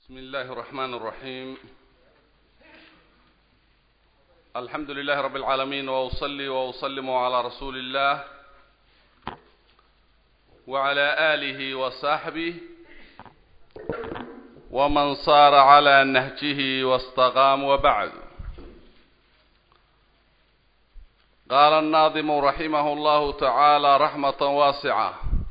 بسم الله الرحمن الرحيم. الحمد لله رب العالمين، وأصلي وأسلم على رسول الله وعلى آله وصحبه ومن صار على نهجه واستقام، وبعد. قال الناظم رحمه الله تعالى رحمة واسعة: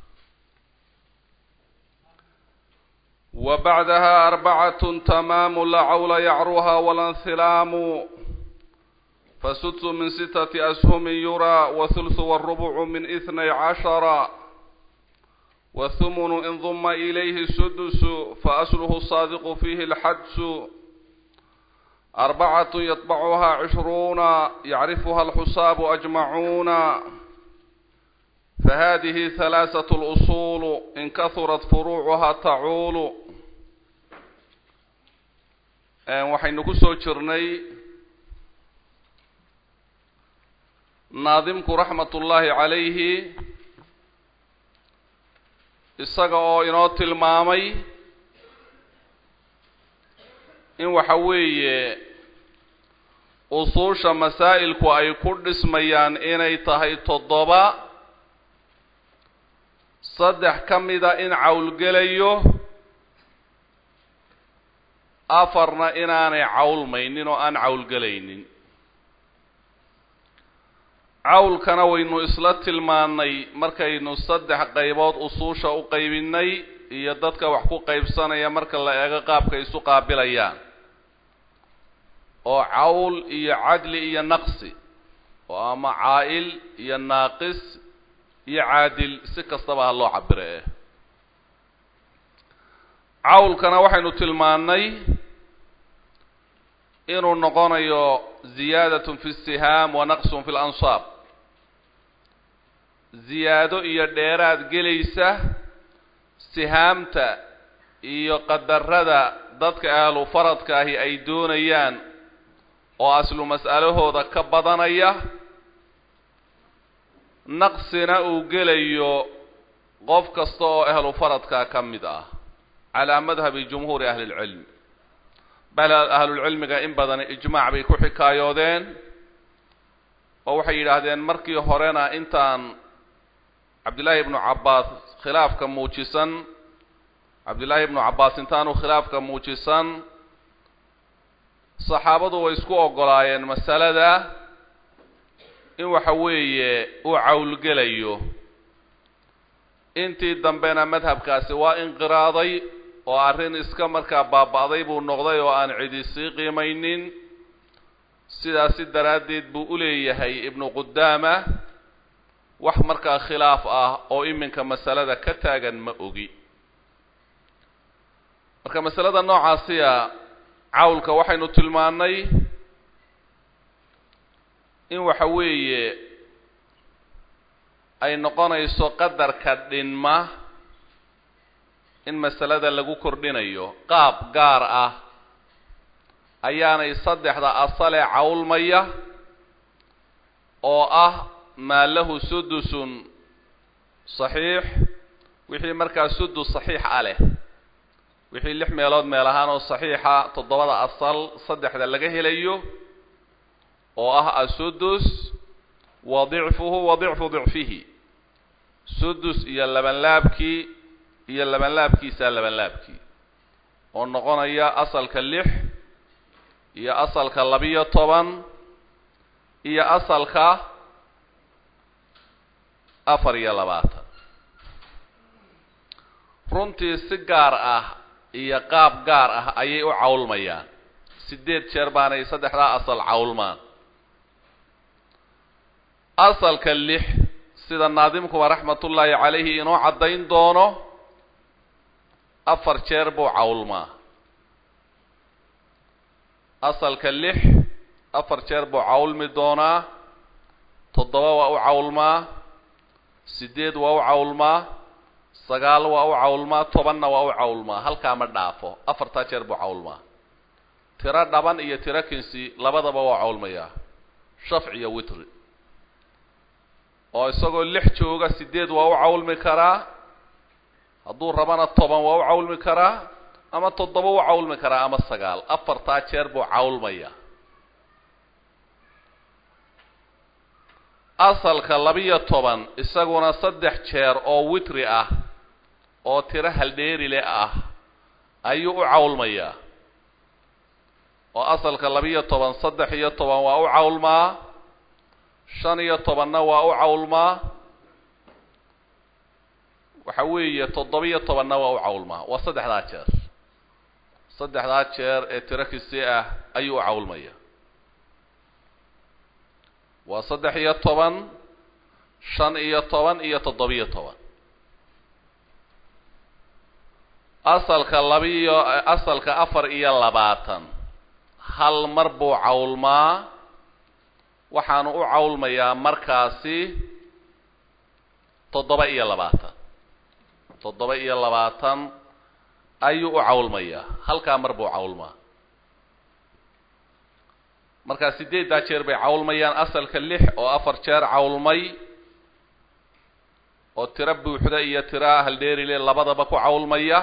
وبعدها أربعة تمام لا عول يعروها ولا انثلام، فسدس من 6 أسهم يرى، وثلث والربع من 12، والثمن إن ضم إليه السدس، فأصله الصادق فيه الحدس. 4 يطبعها 20 يعرفها الحساب أجمعون، فهذه 3 الأصول إن كثرت فروعها تعول. waxaynu ku soo jirnay naadimku raxmatullaahi calayhi isaga oo inoo tilmaamay in waxa weeye usuusha masaa'ilku ay ku dhismayaan inay tahay 7. 3 ka mida in cawlgelayo, 4na inaanay cawlmaynin oo aan cawlgelaynin. cawlkana waynu isla tilmaannay markaynu 3 qaybood usuusha u qaybinay iyo dadka wax ku qaybsanaya marka la eego qaabka isu qaabilayaan, oo cawl iyo cadli iyo naqsi, oo ama caa'il iyo naaqis iyo caadil si kastaba ha loo cabire. cawlkana waxaynu tilmaannay inuu noqonayo ziyaadatun fi sihaam wa naqsun fi lansaab, ziyaado iyo dheeraad gelaysa sihaamta iyo qadarada dadka ahlu faradka ahi ay doonayaan oo aslu mas'alahooda ka badanaya, naqsina uu gelayo qof kasta oo ahlu faradka ka mid ah calaa madhabi jumhuuri ahli lcilm. bal ahlulcilmiga in badan ijmaac bay ku xikaayoodeen oo waxay yidhaahdeen markii horena intaan cabdillaahi ibnu cabbaas khilaafka muujisan, cabdillaahi ibnu cabbaas intaanu khilaafka muujisan, saxaabadu way isku oggolaayeen masalada in waxa weeye uu cawlgelayo. intii dambena madhabkaasi waa inqiraaday oo arrin iska markaa baaba'day buu noqday oo aan cidi sii qiimaynin. sidaasi daraaddeed buu u leeyahay ibnu qudaama wax markaa khilaaf ah oo iminka masalada ka taagan ma ogi. marka masalada noocaasiya cawlka waxaynu tilmaannay in waxa weeye ay noqonayso qadarka dhinma in masalada lagu kordhinayo qaab gaar ah ayaanay 3da asale cawlmaya oo ah maa lahu sudusun saxiix, wixii markaa sudus saxiix ah leh, wixii 6 meelood meel ahaan oo saxiixa 7da asal 3da laga helayo oo ah asudus wa dicfuhu wa dicfu dicfihi, sudus iyo labanlaabkii iyo labanlaabkiisa labanlaabkii oo noqonaya asalka 6 iyo asalka 12 iyo asalka 24. runtii si gaar ah iyo qaab gaar ah ayay u cawlmayaan. 8 jeer baanay 3da asal cawlmaan. asalka 6 sida naadimkuba raxmatullaahi calayhi inoo caddayn doono 4 jeer buu cawlmaa. asalka 6 4 jeer buu cawlmi doonaa. 7 waa u cawlmaa, 8 waa u cawlmaa, 9 waa u cawlmaa, 10na waa u cawlmaa. halkaa ma dhaafo, 4taa jeer buu cawlmaa. tiro dhaban iyo tiro kinsi labadaba waa cawlmayaa, shafc iyo witri. oo isagoo 6 jooga 8 waa u cawlmi karaa, hadduu rabana 10 waa u cawlmi karaa, ama 7 u cawlmi karaa ama 9 afartaa jeer buu cawlmaya asalka 12 isaguna 3 jeer oo witri ah oo tira hal dheeri leh ah ayuu u cawlmaya oo asalka 12 13 waa u cawlmaa 15 waa u cawlmaa waxa weeye 17 waa u cawlmaa waa 3 jeer 3 jeer ee tira kisi ah ayuu u cawlmaya waa 13 15 iyo 17 asalka 4 iyo 20 hal mar buu cawlmaa waxaanu u cawlmayaa markaasi 7 iyo 20 ayuu u cawlmayaa halkaa mar buu cawlmaa marka 8 jeer bay cawlmayaan asalka 6 oo 4 jeer cawlmay oo tira buuxda iyo tira hal dheeri labadaba ku cawlmaya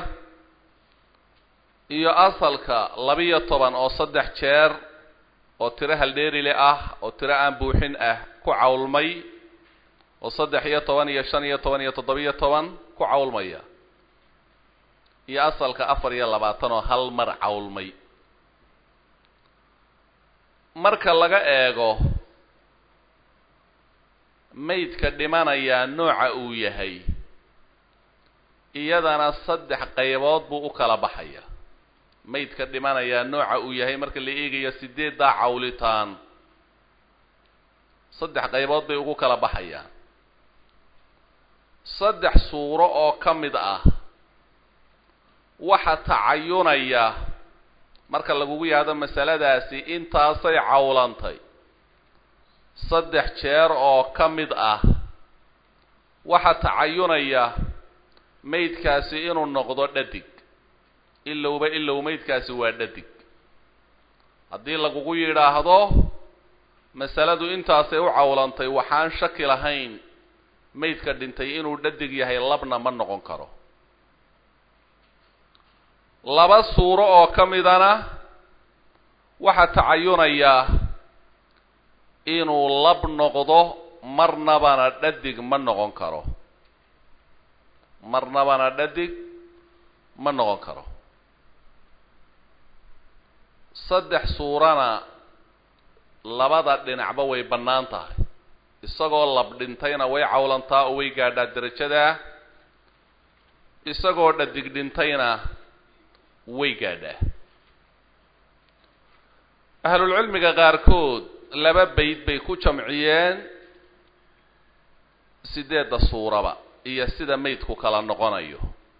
iyo asalka 12 oo 3 jeer oo tira hal dheeri ah oo tira aan buuxin ah ku cawlmay oo 13 iyo 15 iyo 17 ku cawlmaya iyo asalka 4 iyo 20 oo hal mar cawlmay marka laga eego maydka dhimanaya nooca uu yahay iyadana 3 qaybood buu u kala baxaya maydka dhimanaya nooca uu yahay marka la eegayo 8 cawlitaan 3 qaybood bay ugu kala baxayaan 3 suuro oo kamid ah waxa tacayunaya marka lagu yaado masaladaasi intaasay cawlantay 3 jeer oo kamid ah waxa tacayunaya maydkaasi inuu noqdo dhadig illow maydkaasi waa dhadig haddii lagu yiraahdo masaladu intaasay u cawlantay waxaan shaki lahayn maydka dhintay inuu dhadig yahay labna ma noqon karo laba suuro oo kamidana waxa tacayunaya inuu lab noqdo marnabana dhadig ma noqon karo saddex suurana labada dhinacba way bannaan tahay isagoo lab dhintayna way cawlantaa oo way gaadhaa darajada isagoo dhadig dhintayna way gaadhaa ahlul cilmiga qaarkood laba bayd bay ku jamciyeen 8 suuraba iyo sida maydku kala noqonayo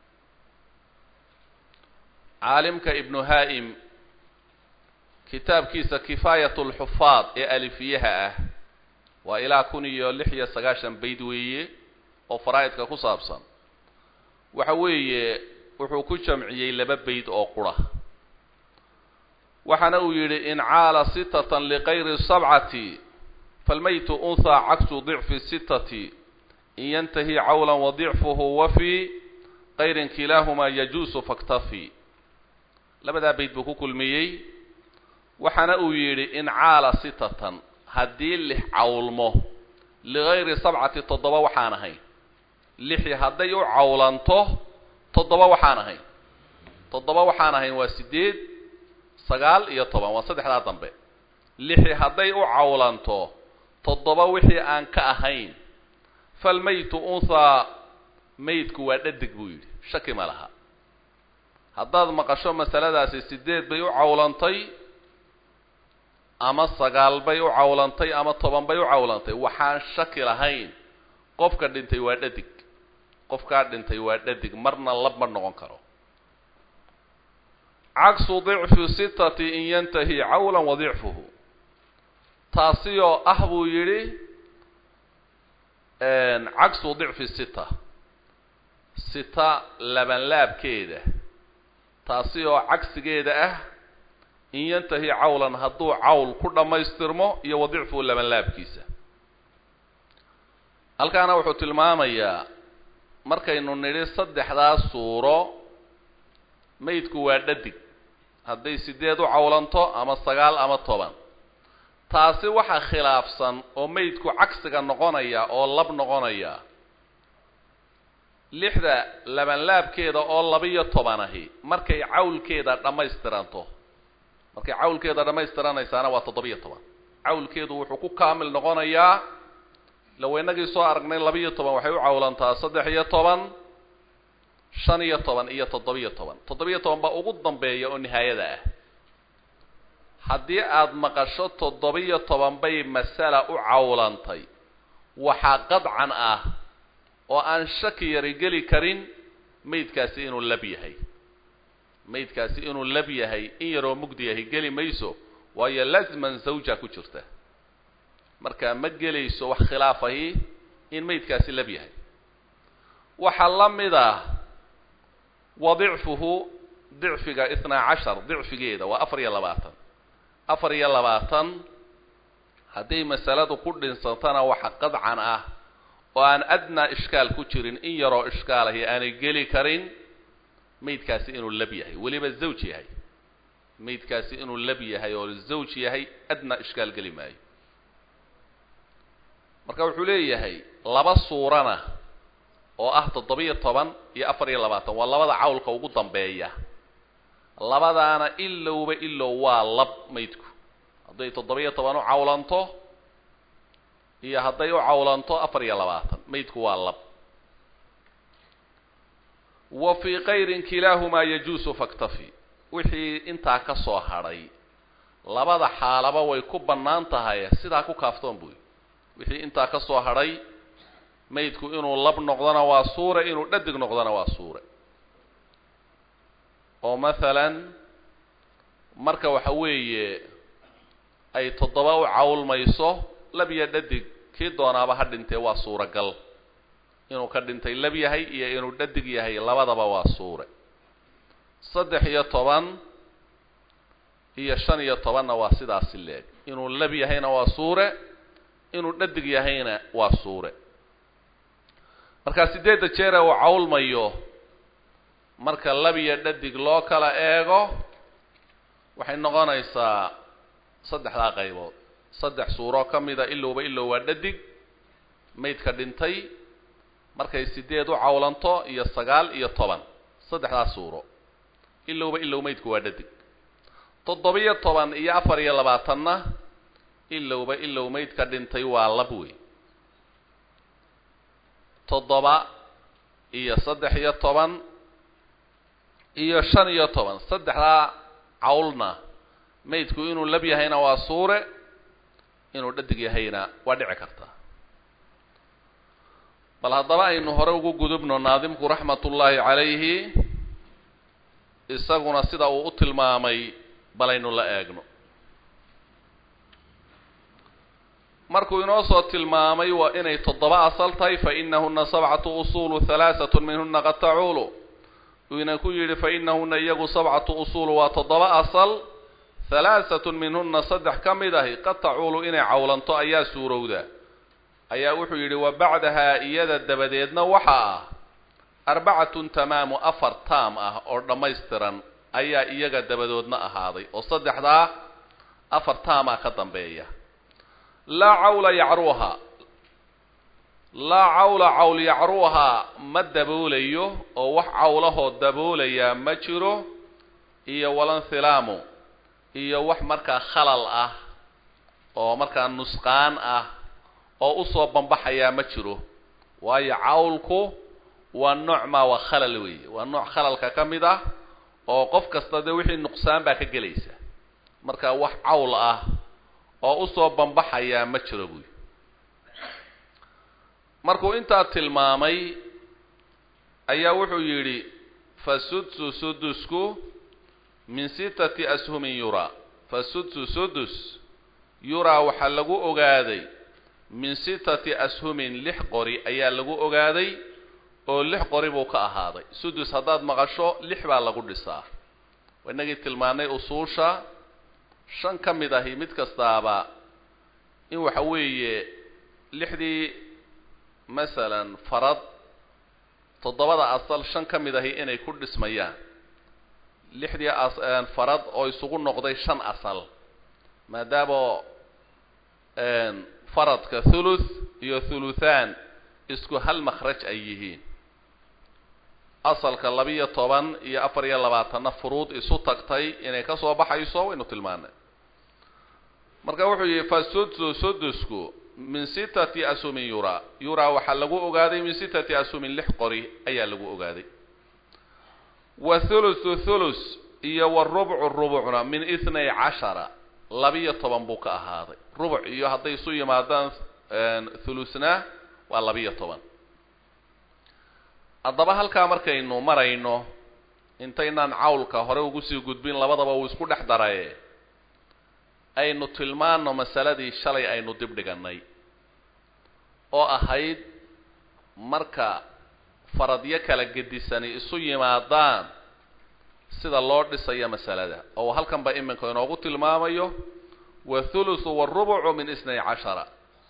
caalimka ibnu haa'im kitaabkiisa kifayatul hufaad ee alifiyaha ah waa ilaa 1096 bayd weeye oo faraa'idka ku saabsan waxa weeye wuxuu ku jamciyay laba bayd oo qura waxana uu yiri in caala 6 liqayri 7 فالميت أنثى عكس ضعف 6 إن ينتهي عولا وضعفه وفي غير كلاهما يجوز فاكتفي لبدا بيت بكو كلميي وحنا يري إن عال 6 هدي اللي عولمه لغير 7 تضبا وحانا هي لحي هدي عولانته تضبا وحانا هي تضبا وحانا هي وسديد 9 iyo 10 waa saddexda dambe lixi haday u cawlanto 7 wixii aan ka ahayn falmaytu unsa maydku waa dhadig buu yiri shaki ma laha haddaad maqasho masaladaasi 8 bay u cawlantay ama 9 bay u cawlantay ama 10 bay u cawlantay waxaan shaki lahayn qofka dhintay waa dhadig marna lab ma noqon karo عكس ضعف 6 إن ينتهي عولا وضعفه تاسيو أحبو يري عكس ضعف 6 لبن لاب كيده تاسيو عكس كيده إن ينتهي عولا هدو عول كل ما يسترمو يوضعفه لبن لاب كيسه halkaana wuxuu tilmaamayaa markaynu niri 3 suuro maydku waa dhadig hadday 8 u cawlanto ama 9 ama 10 taasi waxa khilaafsan oo maydku cagsiga noqonaya oo lab noqonaya lixda laban laabkeeda oo 12 ahi markay cawlkeeda dhameystiranto markay cawlkeeda dhameystiranaysaana waa 17 cawlkeedu wuxuu ku kaamil noqonayaa laweynagii soo aragnay 12 waxay u cawlantaa 13 15 iyo 17 17 ba ugu dambeeya oo nihaayada ah haddii aad maqasho 17 bay mas'ala u cawlantay waxa qadcan ah oo aan shaki yari gali karin maydkaasi inuu lab yahay maydkaasi inuu lab yahay in yaroo mugdi yahay gali mayso waayo lazman zawja ku jirta marka ma gelayso wax khilaafahi in maydkaasi lab yahay waxa lamida وضعفه ضعفك 12 ضعفيده و24 24 hadii masaladu ku dhinsantana waxa qadcan ah oo aan adna iskaal ku jirin in yaro iskaalahi aan gali karin maydkaasi inuu lab yahay waliba zawj yahay maydkaasi inuu lab yahay oo zawj yahay adna iskaal gali maayo marka wuxuu leeyahay laba suurana oo ah 17 iyo 24 waa labada cawlka ugu dambeeya labadaana ilaa waa lab maydku haday 17 u cawlanto iyo haday u cawlanto 24 maydku waa lab wa fi qayrin kilahuma yajusu faktafi wixii inta ka soo haray labada xaalaba way ku banaan tahay sida ku kaaftoon buu wixii inta ka soo haray maydku inuu lab noqdana waa suura inuu dhadig noqdana waa suura oo maalan marka waxa weeye ay 7 u cawlmayso lab iyo dhadig kii doonaaba ha dhintay waa suura gal inuu ka dhintay lab yahay iyo inuu dhadig yahay labadaba waa suura 13 iyo 15 waa sidaas leeg inuu lab yahayna waa suura inuu dhadig yahayna waa suura marka 8 jeer oo cawlmayo marka lab iyo dhadig loo kala eego waxay noqonaysaa saddexda qaybood saddex suuro kamida ilaa waa dhadig maydka dhintay markay 8 u cawlanto iyo 9 iyo 10 saddexda suuro ilaa maydku waa dhadig 17 iyo 24na ilaa maydka dhintay waa lab wey 7 iyo 3 iyo 10 iyo 5 iyo 10 saddexda cawlna maydku inuu lab yahayna waa suure inuu dhadig yahayna waa dhici karta bal hadaba aynu hore ugu gudubno naadimku raxmatullaahi calayhi isaguna sida uu u tilmaamay balaynu la eegno markuu inoo soo tilmaamay waa inay 7 asal tahay fa innahunna 7 usul 3 minhunna qad ta'ulu وإن كير فإنهن يجو 7 أصول و7 أصل 3 منهن صدح كمده قد تعول إن عولنت أيا سورودا أيا وحير وبعدها إيادا الدبديدنا وحا 4 تمام أفر تام أو دميسترا أيا إيادا الدبدودنا هذه وصدح ذا أفر تام ختم بيا لا عول يعروها لا عول يعروها ما دبوليو او wax cawlaho daboolaya ma jiro iyo walan thilaamo iyo wax marka khalal ah oo marka nusqaan ah oo u soo banbaxaya ma jiro waayo cawlku waa nooc ma wa khalal weey waa nooc khalalka kamid ah oo qof kasta wixii nuqsaan ba ka galaysa marka wax cawl ah oo u soo banbaxaya ma jiro buy markuu inta tilmaamay ayaa wuxuu yiri fasudsu sudusku min 6 ashum yura fasudsu sudus yura waxa lagu ogaaday min 6 ashum 6 qori ayaa lagu ogaaday oo 6 qori buu ka ahaaday sudus hadaad maqasho 6 baa lagu dhisaa wanagi tilmaanay usuusha 5 kamid ah mid kastaaba in waxa weeye 6dii مثلا فرض 7 أصل 5 كمده inay ku dhismayaan لحدي فرض أو يسقون نقضي شن أصل ما دابو فرض كثلث يثلثان اسكو هل مخرج أيهين أصل كاللبية طبعا يا أفر يلا بعتنا فروض إسو تقطي إنه كسو بحيسو إنه تلمان مركا وحي فسدسكو من 6 أسهم يرى وحلقو أغادي من 6 أسهم لحقري أي لقو أغادي وثلث إيا والربع من 12 لبية طبعا بوكا هذا ربع إيا هذا يسوي مادان ثلثنا واللبية طبعا الضبا halka markaynu marayno intaynaan cawlka hore ugu sii gudbin labadaba uu isku dhex daray aynu tilmaano masaladii shalay aynu dib dhiganay oo ahayd marka faradyo kala gedisan isu yimaadaan sida loo dhisayo masalada oo halkan ba iminka inoogu tilmaamayo wa thuluthu war-rubu' min 12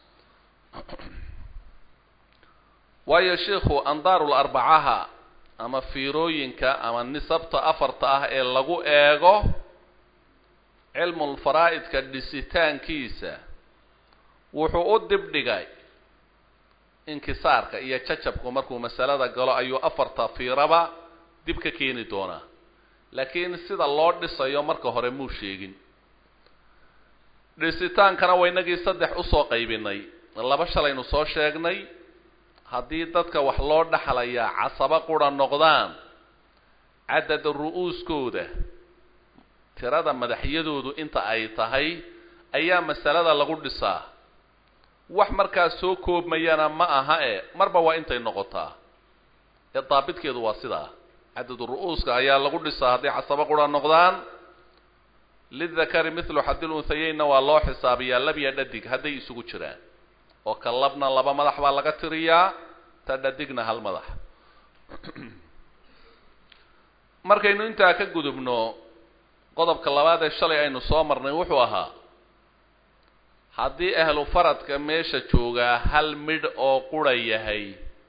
waayo sheekhu andaarul arbacaha ama fiirooyinka ama nisabta afarta ah ee lagu eego cilmul faraa'idka dhisitaankiisa wuxuu u dibdhigay inkisaarka iyo jajabku markuu masalada galo ayuu afarta fiiraba dib ka keeni doonaa laakiin sida loo dhisayo marka hore muu sheegin dhisitaankana waynagii saddex u soo qaybinay laba shalaynu soo sheegnay haddii dadka wax loo dhaxlayaa casaba qura noqdaan cadad ru'uuskooda tirada madaxyadoodu inta ay tahay ayaa masalada lagu dhisaa wax markaa soo koobmayana ma aha marba waa intay noqotaa daabidkeedu waa sidaa cadad ru'uuska ayaa lagu dhisaa haddii casaba qura noqdaan lidakari mithlu xadil unsayayna waa loo xisaabiyaa labiya dhadig hadday isugu jiraan oo kalabna laba madax baa laga tiriyaa ta dhadigna hal madax markaynu intaa ka gudubno qodobka labaad ee shalay aynu soo marnay wuxuu ahaa haddii ahlu faradka meesha joogaa hal midh oo qura yahay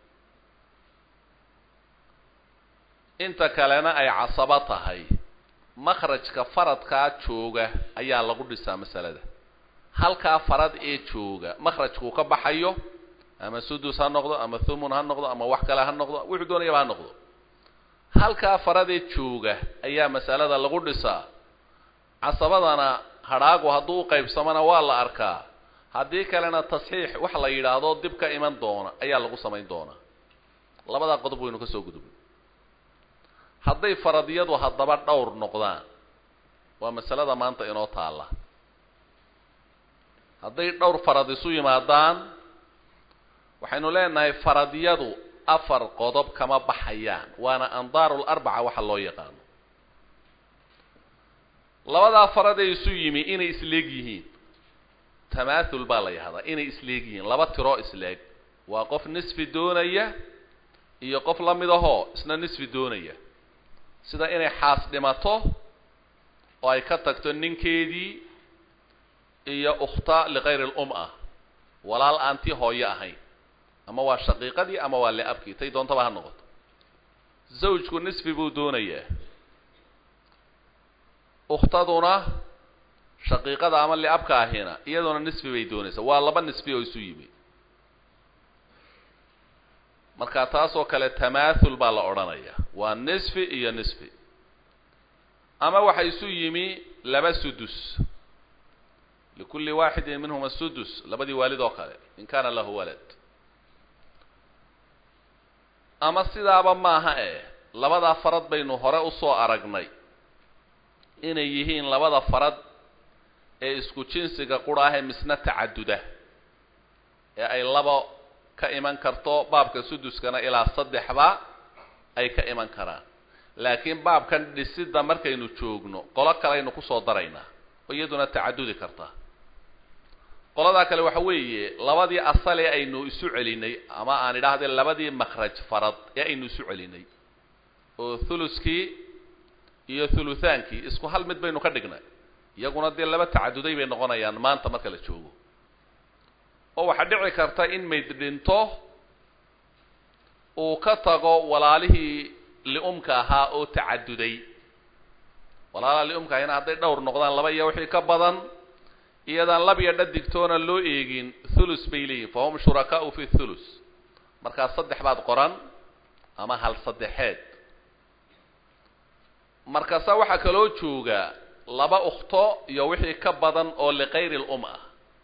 inta kalena ay casaba tahay makhrajka faradkaa jooga ayaa lagu dhisaa masalada halkaa farad ee jooga makhrajku ka baxayo ama sudus ha noqdo ama thumun ha noqdo ama wax kale ha noqdo wuxuu doonayaba ha noqdo halkaa farad ee jooga ayaa masalada lagu dhisaa casabadana hadhaagu hadduu u qaybsamana waa la arkaa haddii kalena tasxiix wax la yidhaahdo dib ka iman doona ayaa lagu samayn doonaa labadaa qodob waynu ka soo gudubnay hadday faradyadu haddaba dhowr noqdaan waa masalada maanta inoo taalla hadday dhowr farad isu yimaadaan waxaynu leenahay faradyadu afar qodob kama baxayaan waana andaarul arbaca waxa loo yaqaano labadaa farad ee isu yimi inay isleeg yihiin tamaathul baa la yidhahdaa inay isleeg yihiin laba tiro isleeg waa qof nisfi doonaya iyo qof la mid ahoo isna nisfi doonaya sida inay xaas dhimato oo ay ka tagto ninkeedii iyo ukhta liqayri al-um ah walaal aanti hooyo ahayn ama waa shaqiiqadii ama waa liabkii tay doontaba ha noqoto zawjku nisfi buu doonayaa ukhtaduna shaqiiqada ama liabka ahina iyaduna nisfi bay doonaysaa waa laba nisfi oo isu yimi marka taasoo kale tamaathul baa la odhanayaa waa nisfi iyo nisfi ama waxa isu yimi laba sudus likulli waaxidin minhuma sudus labadii waalid oo kale in kaana lahu walad ama sidaaba maaha labadaa farad baynu hore usoo aragnay inay yihiin labada farad ee isku jinsiga qura ah ee misna tacaduda ee ay laba ka iman karto baabka suduskana ilaa 3ba ay ka iman karaan laakiin baabkan dhisida markaynu joogno qolo kale aynu ku soo daraynaa oo iyaduna tacadudi karta qolada kale waxa weeye labadii asal ee aynu isu celinay ama aan idhaahdo labadii makhraj farad ee aynu isu celinay oo thuluskii iyo thuluthaankii isku hal mid baynu ka dhignay iyaguna dee laba tacaduday bay noqonayaan maanta marka la joogo oo waxa dhici karta in mayd dhinto uu ka tago walaalihii liumka ahaa oo tacaduday walaalaha liumka ina hadday dhowr noqdaan laba iyo wixii ka badan iyadaan lab iyo dhadigtoona loo eegin thulus bay leeyihin fahum shurakaa'u fi thulus markaa saddex baad qoran ama hal saddexeed markaasa waxaa kaloo jooga laba ukhto iyo wixii ka badan oo liqayri lum ah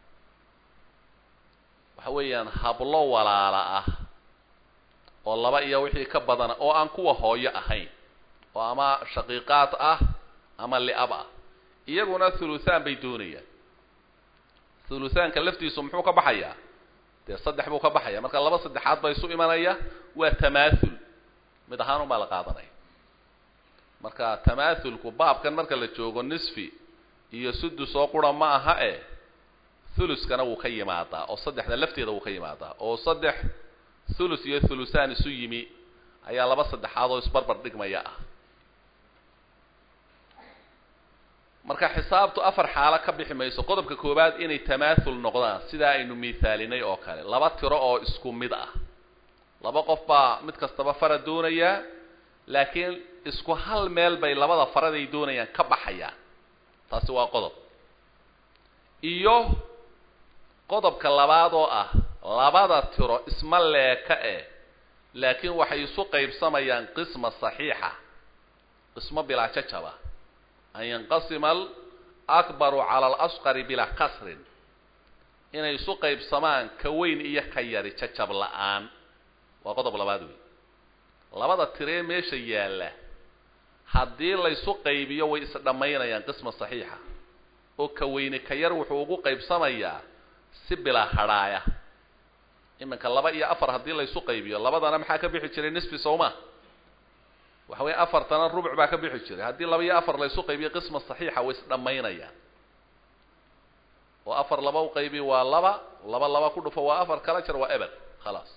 waxa weeyaan hablo walaala ah oo laba iyo wixii ka badan oo aan kuwa hooyo ahayn oo ama shaqiiqaad ah ama li'ab ah iyaguna thuluthaan bay doonayaan thuluthaanka laftiisu muxuu ka baxayaa dee saddex buu ka baxaya marka laba saddexaad bay isu imanaya waa tamaathul mid ahaan unbaa la qaadanaya marka tamaathulku baabkan marka la joogo nisfi iyo sudus oo qura ma aha thuluskana wuu ka yimaadaa oo saddexda lafteeda wuu ka yimaadaa oo saddex thulus iyo thulusaan isu yimi ayaa laba saddexaad oo isbarbar dhigmaya ah marka xisaabtu afar xaalo ka bixi mayso qodobka koobaad inay tamaathul noqdaan sida aynu miisaalinay oo kale laba tiro oo isku mid ah laba qof baa mid kastaba farad doonaya laakiin isku hal meel bay labada faraday doonayaan ka baxayaan taasi waa qodob iyo qodobka labaad oo ah labada tiro isma leeka laakiin waxay isu qaybsamayaan qisma saxiixa qismo bilaa jajaba an yanqasima al-akbaru cala al-asqari bilaa kasrin inay isu qaybsamaan ka weyn iyo ka yari jajab la'aan waa qodob labaad wey labada tiree meesha yaalla haddii laysu qaybiyo way isdhammaynayaan qisma saxiixa oo ka weyne ka yar wuxuu ugu qaybsamayaa si bilaa hadhaaya iminka laba iyo afar haddii laysu qaybiyo labadana maxaa ka bixi jiray nisfi sawma waxa weeye afartana rubuc baa ka bixi jiray haddii laba iyo afar laysu qaybiyo qisma saxiixa way isdhammaynayaan oo afar laba u qaybi waa laba laba ku dhufo waa afar kala jar waa eber khalaas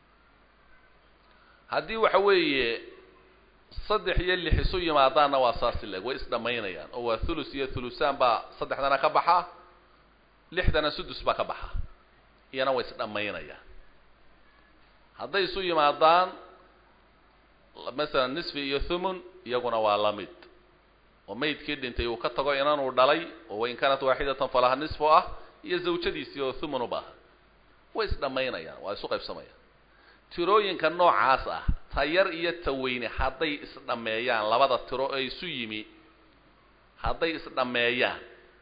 haddii waxa weeye saddex iyo lix isu yimaadaanna waa saasi leg way isdhammaynayaan oo waa thulus iyo thulusaan baa saddexdana ka baxa lixdana sudus baa ka baxa iyana way isdhammaynayaan hadday isu yimaadaan masalan nisfi iyo thumun iyaguna waa la mid oo maydkii dhintay uu ka tago inanuu dhalay oo wain kaanat waaxidatan falaha nisfu ah iyo zawjadiisii oo thumun u baaha way isdhammaynayaan waa isu qaybsamayaan tirooyinka noocaas ah tayar iyo taweyne hadday isdhammeeyaan labada tiro ee isu yimi hadday isdhammeeyaan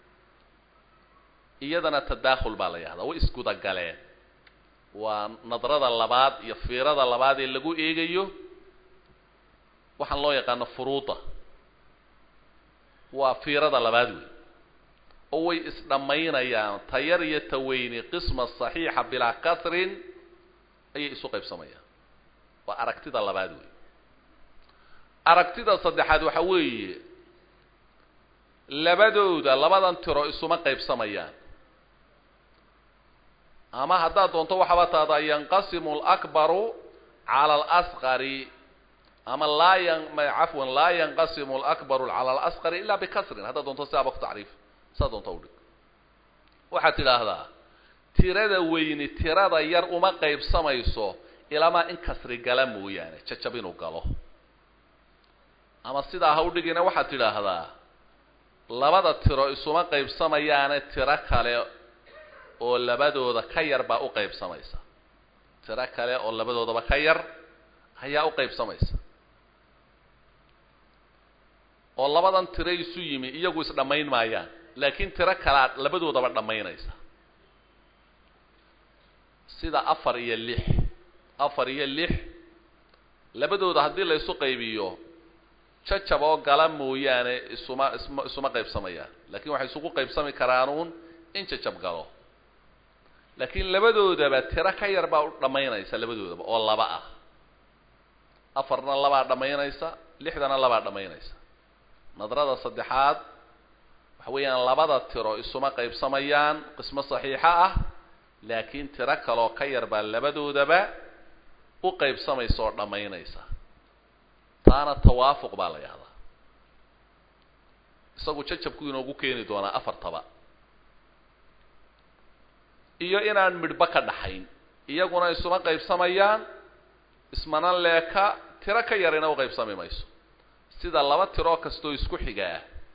iyadana tadaakhul baa la yahdaa way isguda galeen waa nadrada labaad iyo fiirada labaad ee lagu eegayo waxaan loo yaqaano furuuda waa fiirada labaad wey oo way isdhammaynayaan tayar iyo taweyne qisma saxiixa bilaa kasrin ayay isu qaybsamayaan waa aragtida labaad wey aragtida saddexaad waxa weeye labadan tiro isuma qaybsamayaan ama haddaad doonto waxaaba tahdaa yanqasimu al-akbaru cala al-asqari ama laa yanqasimu al-akbaru cala al-asqari illa bikasrin haddaad doonto sidaaba ku tacriif saa doonto udhig waxaad tidhaahdaa tirada weyni tirada yar uma qaybsamayso ilamaa in kasri gala mooyaane jajab inuu galo ama sidaa ha udhigina waxaad tidhaahdaa labada tiro isuma qaybsamayaane tiro kale oo labadooda ka yar baa u qaybsamaysa tiro kale oo labadoodaba ka yar ayaa u qaybsamaysa oo labadan tiro isu yimi iyagu isdhammayn maayaan laakiin tiro kalea labadoodaba dhammaynaysa sida afar iyo lix labadooda haddii la isu qaybiyo jajab oo gala mooyaane isuma qaybsamayaan laakiin waxay isugu qaybsami karaanuun in jajab galo laakiin labadoodaba tiro ka yar baa u dhammaynaysa labadoodaba oo laba ah afarna labaa dhammaynaysa lixdana labaa dhammaynaysa nadrada saddexaad waxa weeyaan labada tiro isuma qaybsamayaan qismo saxiixa ah laakiin tiro kaloo ka yar baa labadoodaba u qaybsamaysa oo dhammaynaysa taana tawaafuq baa la yahdaa isagu jajabku inoogu keeni doonaa afartaba iyo inaan midhba ka dhaxayn iyaguna isuma qaybsamayaan ismana leeka tiro ka yarina u qaybsami mayso sida laba tiro kastoo isku xigaa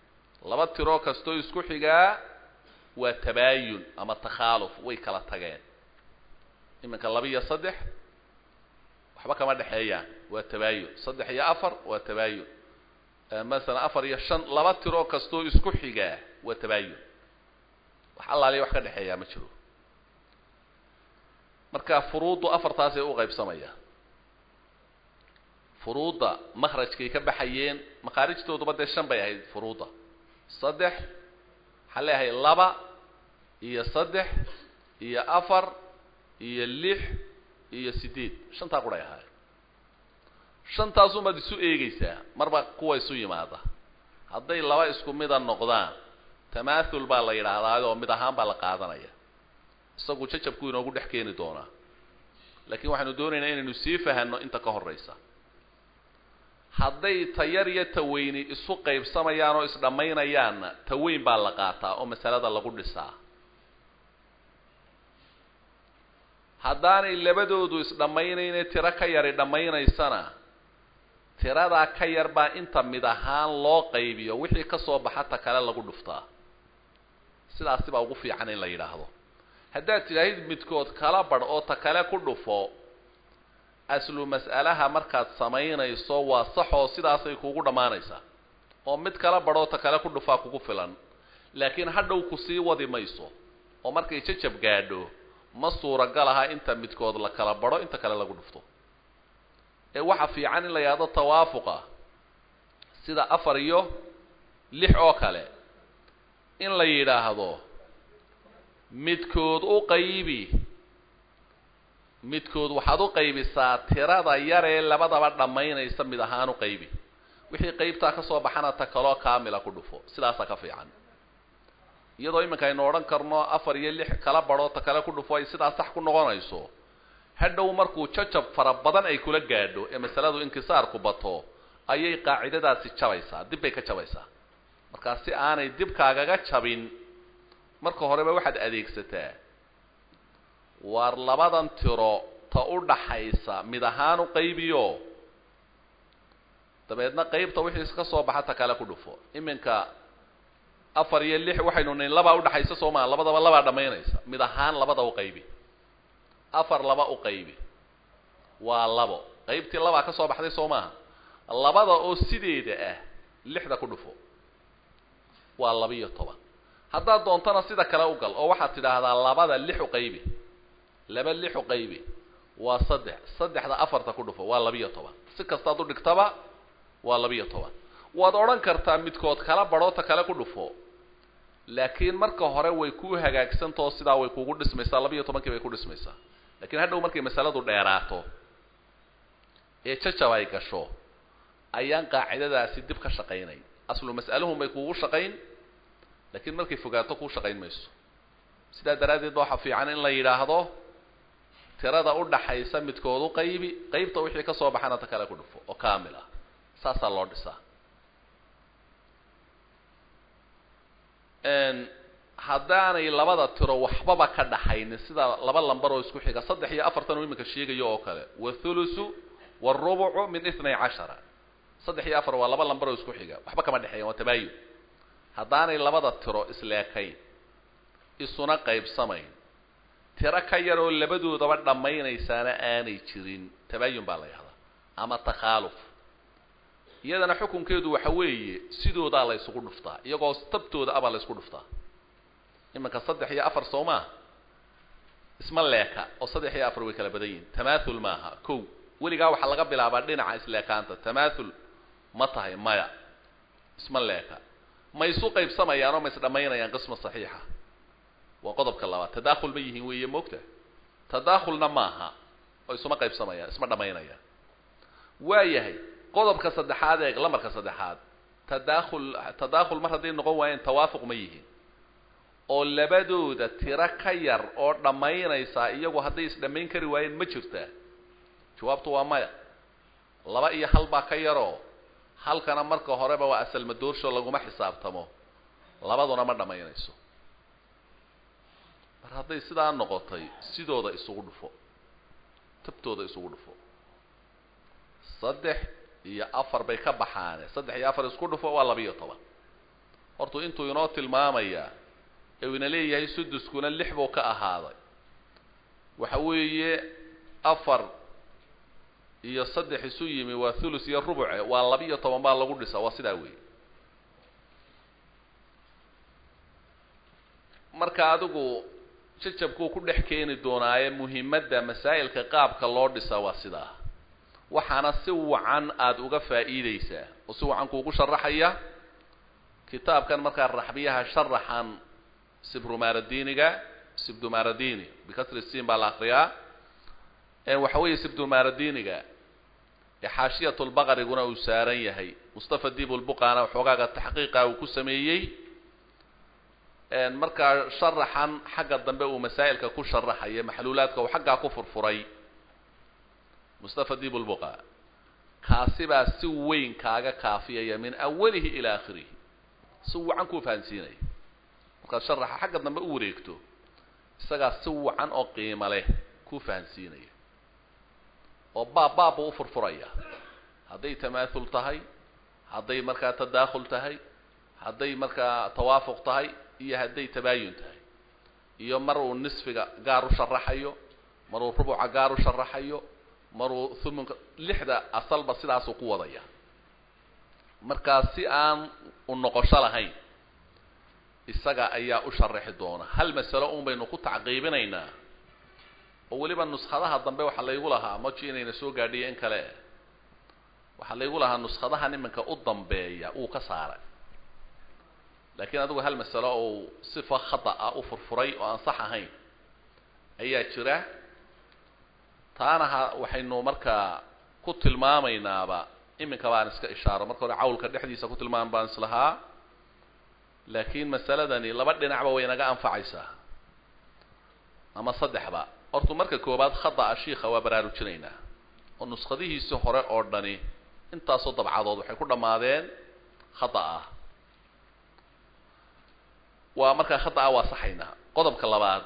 laba tiro kasto isku xigaa waa tabaayun ama takhaaluf way kala tageen imanka 2 iyo 3 waxba kama dhaxeeyaan waa tabaayun 3 iyo 4 waa tabaayun مثلا 4 iyo 5 laba tiro kasto isku xigaa waa tabaayun wax allaale wax ka dhaxeeya ma jiro marka furuudu afartaas ay u qaybsamaya furuuda makhrajkay ka baxayeen makharijtoodu bad 5 bay ahayd furuuda 3 xaleehay 2 iyo 3 iyo 4 iyo 6 iyo 8 shanta quray ahayd shantaas uma disu eegaysaa marba kuwa isu yimaada hadday laba isku mid ah noqdaan tamaathul baa la yiraahdaa oo mid ahaan baa la qaadanaya isagu jajabku inoogu dhex keeni doona laakiin waxaanu doonaynaa inaynu sii fahanno inta ka horeysa hadday tayar iyo taweyni isu qaybsamayaan oo isdhamaynayaan taweyn baa la qaataa oo masalada lagu dhisaa haddaanay labadoodu isdhamaynayna tiro ka yari dhammaynaysana tirada ka yar baa inta mid ahaan loo qaybiyo wixii ka soo baxata kale lagu dhuftaa sidaas baa ugu fiican in la yiraahdo haddaad tiraahid midkood kala bar oo ta kale ku dhufo aslu mas'alaha markaad samaynayso waa sax oo sidaas ay kugu dhamaanaysaa oo mid kala bar oo ta kale ku dhufaa kugu filan laakiin hadhow ku sii wadi mayso oo markay jajab gaadho ma suuragal aha inta midkood la kala baro inta kale lagu dhufto ee waxa fiican in la yaado tawaafuqa sida 4 iyo 6 oo kale in la yiraahdo midkood u qaybi midkood waxaad u qaybisaa tirada yar ee labadaba dhamaynaysa mid ahaan u qaybi wixii qaybta ka soo baxana ta kale kaamila ku dhufo sidaas ka fiican iyadoo imanka aynu oran karno 4 iyo 6 kala baro ta kale ku dhufo ay sidaas sax ku noqonayso hadhow markuu jajab fara badan ay kula gaadho ee masaladu inkisaar ku bato ayay qaacidadaasi jabaysaa dib bay ka jabaysaa marka si aanay dib kaagaga jabin marka horeba waxaad adeegsataa war labadan tiro ta u dhaxaysa mid ahaan u qaybiyo dabeedna qaybta wixii iska soo baxata kale ku dhufo iminka 4 iyo 6 waxaynu nin laba u dhaxaysa Soomaaliya labadaba laba dhamaynaysa mid ahaan labada u qaybi 4 laba u qaybi waa labo qaybtii laba ka soo baxday Soomaaliya labada oo sideeda ah 6 ku dhufo waa 12 haddaad doontana sida kale u gal oo waxaad tidhaahdaa labada 6 u qaybi laba 6 u qaybi waa 3 saddexda 4 ku dhufo waa 12 si kasta aad u dhigtaba waa 12 waad oran kartaa midkood kala baro ta kale ku dhufo laakiin marka hore way ku hagaagsanto sida way kugu dhismaysaa 12 bay ku dhismaysaa laakiin hadhow markay masaladu dheeraato ee jajabay gasho ayaan qaacidadaasi dib ka shaqeynay aslu mas'aluhum bay kugu shaqeyn laakiin markay fogaato ku shaqeyn mayso sida daraadeed waxa fiican in la yiraahdo tirada u dhaxaysa midkood u qaybi qaybta wixii ka soo baxana ta kale ku dhufo oo kaamila saasa loo dhisaa haddaanay labada tiro waxbaba ka dhaxayn sida laba lambar oo isku xiga 3 iyo 4 oo iminka sheegayo oo kale wa thuluthu والربع من 12 صدح يا أفر ولا بلن برو اسكو خيغا waxba kama dhaxeeyo waa tabaayun hadaanay labada tiro isleekay isuna qayb samayn tira ka yar oo labadoodaba dhamaynaysaana aanay jirin tabaayun baa la yiraahdaa ama takhaaluf iyadana xukunkeedu waxa weeye sidooda la isugu dhuftaa iyagoo tabtooda aba la isku dhuftaa imanka 3 iyo 4 Soomaa isma leeka oo 3 iyo 4 way kala badan yihiin tamaathul maaha kow weligaa waxa laga bilaabaa dhinaca isleekaanta tamaathul ma tahay maya isma leeka ma isu qaybsamayaan oo ma is dhamaynayaan qisma saxiixa waa qodobka labaad tadaakhul ma yihiin weeye moogta tadaakhulna maaha oo isuma qaybsamayaan isma dhamaynayaan waayahay qodobka saddexaad ee lamarka saddexaad tadaakhul mar haday noqon waayeen tawaafuq ma yihiin oo labadooda tira ka yar oo dhamaynaysa iyagu haday is dhamayn kari waayeen ma jirtaa jawaabtu waa maya laba iyo hal baa ka yaro halkana marka horeba waa asal madoorsho laguma xisaabtamo labaduna ma dhamaynayso mar haday sidaa noqotay sidooda isugu dhufo tabtooda isugu dhufo 3 iyo 4 bay ka baxaan 3 iyo 4 isku dhufo waa 12 hortu intuu inoo tilmaamaya ee ina leeyahay suduskuna 6 buu ka ahaaday waxa weeye 4 iyo 3 isu yimi waa thuluth iyo rubuc waa 12 baa lagu dhisaa waa sidaa weey marka adigu jajabku ku dhex keeni doonaaye muhiimadda masaa'ilka qaabka loo dhisaa waa sidaa waxaana si wacan aad uga faa'iideysaa oo si wacan kuugu sharaxaya kitaabkan marka raxbiyaha sharaxan sibrumaradiniga sibdumaradini bikasri siin baa la akhriyaa waxa weeye sibdumaradiniga xaashiyatul baqariguna uu saaran yahay mustafa dibul buqaana xogaaga taxqiiqa uu ku sameeyay marka sharaxan xagga dambe uu masaa'ilka ku sharaxaya maxluulaadka uu xagga ku furfuray mustafa dibul buqa kaasiba si weyn kaaga kaafiyaya min awwalihi ila aakhirihi si wacan ku fahansiinay marka sharaxa xagga dambe uu wareegto isaga si wacan oo qiimo leh ku fahansiinaya oo baab uu furfuraya haday tamaathul tahay haday marka tadaakhul tahay haday marka tawaafuq tahay iyo haday tabaayun tahay iyo mar uu nisfiga gaar u sharaxayo mar uu rubuca gaar u sharaxayo mar uu thumunka 6 asalba sidaas uu ku wadaya marka si aan u noqosho lahayn isaga ayaa u sharaxi doona hal mas'alo baynu ku tacqiibinaynaa oo waliba nuskhadaha dambe waxa la igu lahaa ma jiinayna soo gaadhiyeen kale waxa la igu lahaa nuskhadaha nimanka u dambeeya uu ka saaray laakiin adigu hal mas'alo oo sifa khata u furfuray oo aan sax ahayn ayaa jira taanaha waxaynu marka ku tilmaamaynaaba iminka baan iska ishaaro marka hore cawlka dhexdiisa ku tilmaam baan islahaa laakiin mas'aladani laba dhinacba way naga anfacaysaa ama saddexba hortu marka koobaad khata sheekha waa baraarujinayna oo nuskhadihiisa hore oo dhani intaas oo dabcadood waxay ku dhamaadeen khata waa marka khata waa saxayna qodobka labaad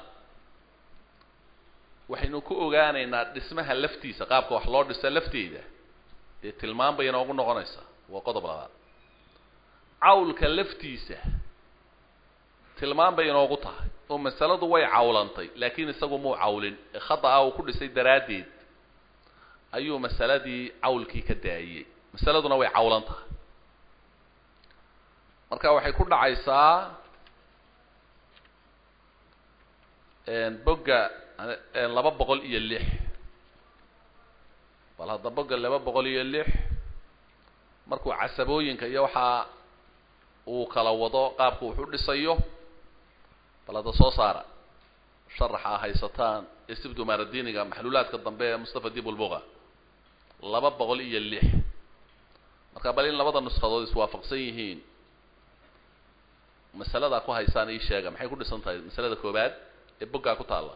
waxaynu ku ogaanaynaa dhismaha laftiisa qaabka wax loo dhiso lafteeda ee tilmaam bay inoogu noqonaysaa waa qodob labaad cawlka laftiisa tilmaam bay inoogu tahay oo masaladu way cawlantay laakiin isagu muu cawlin khata uu ku dhisay daraadeed ayuu masaladii cawlkii ka daayay masaladuna way cawlantahay marka waxay ku dhacaysaa boga 206 bal hadda boga 206 markuu casabooyinka iyo waxa uu kala wado qaabku wuxuu dhisayo bal hadda soo saara sharaxa haysataan isibdu maradiniga maxluulaadka dambe ee mustafa dibul buqa 206 marka bal in labada nusxadood iswaafaqsan yihiin masalada ku haysaan ay sheega maxay ku dhisan tahay masalada koobaad ee boga ku taala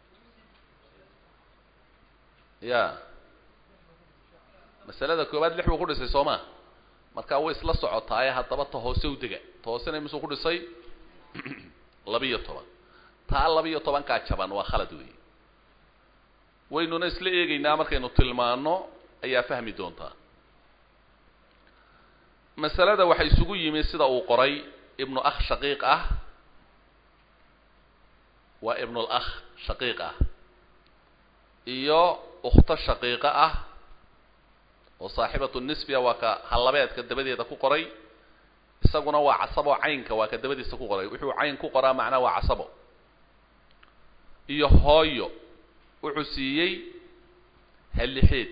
ya masalada koobaad 6 buu ku dhisay Sooma marka way isla socotaay hadaba ta hoose u diga toosana imsuu ku dhisay 12 ta 12 ka jaban waa khalad weey waynuna isla eegaynaa markaynu tilmaano ayaa fahmi doontaa masalada waxay isugu yimid sida uu qoray ibnu akh shaqiiq wa ibnu al-akh shaqiiq iyo ukhta shaqiiqa oo saaxibatu nisbiya waa ka halabeedka dabadeeda ku qoray isaguna waa casabo caynka waa ka dabadiisa ku qoray wuxuu cayn ku qoraa macna waa casabo iyo hooyo wuxuu siiyay halixid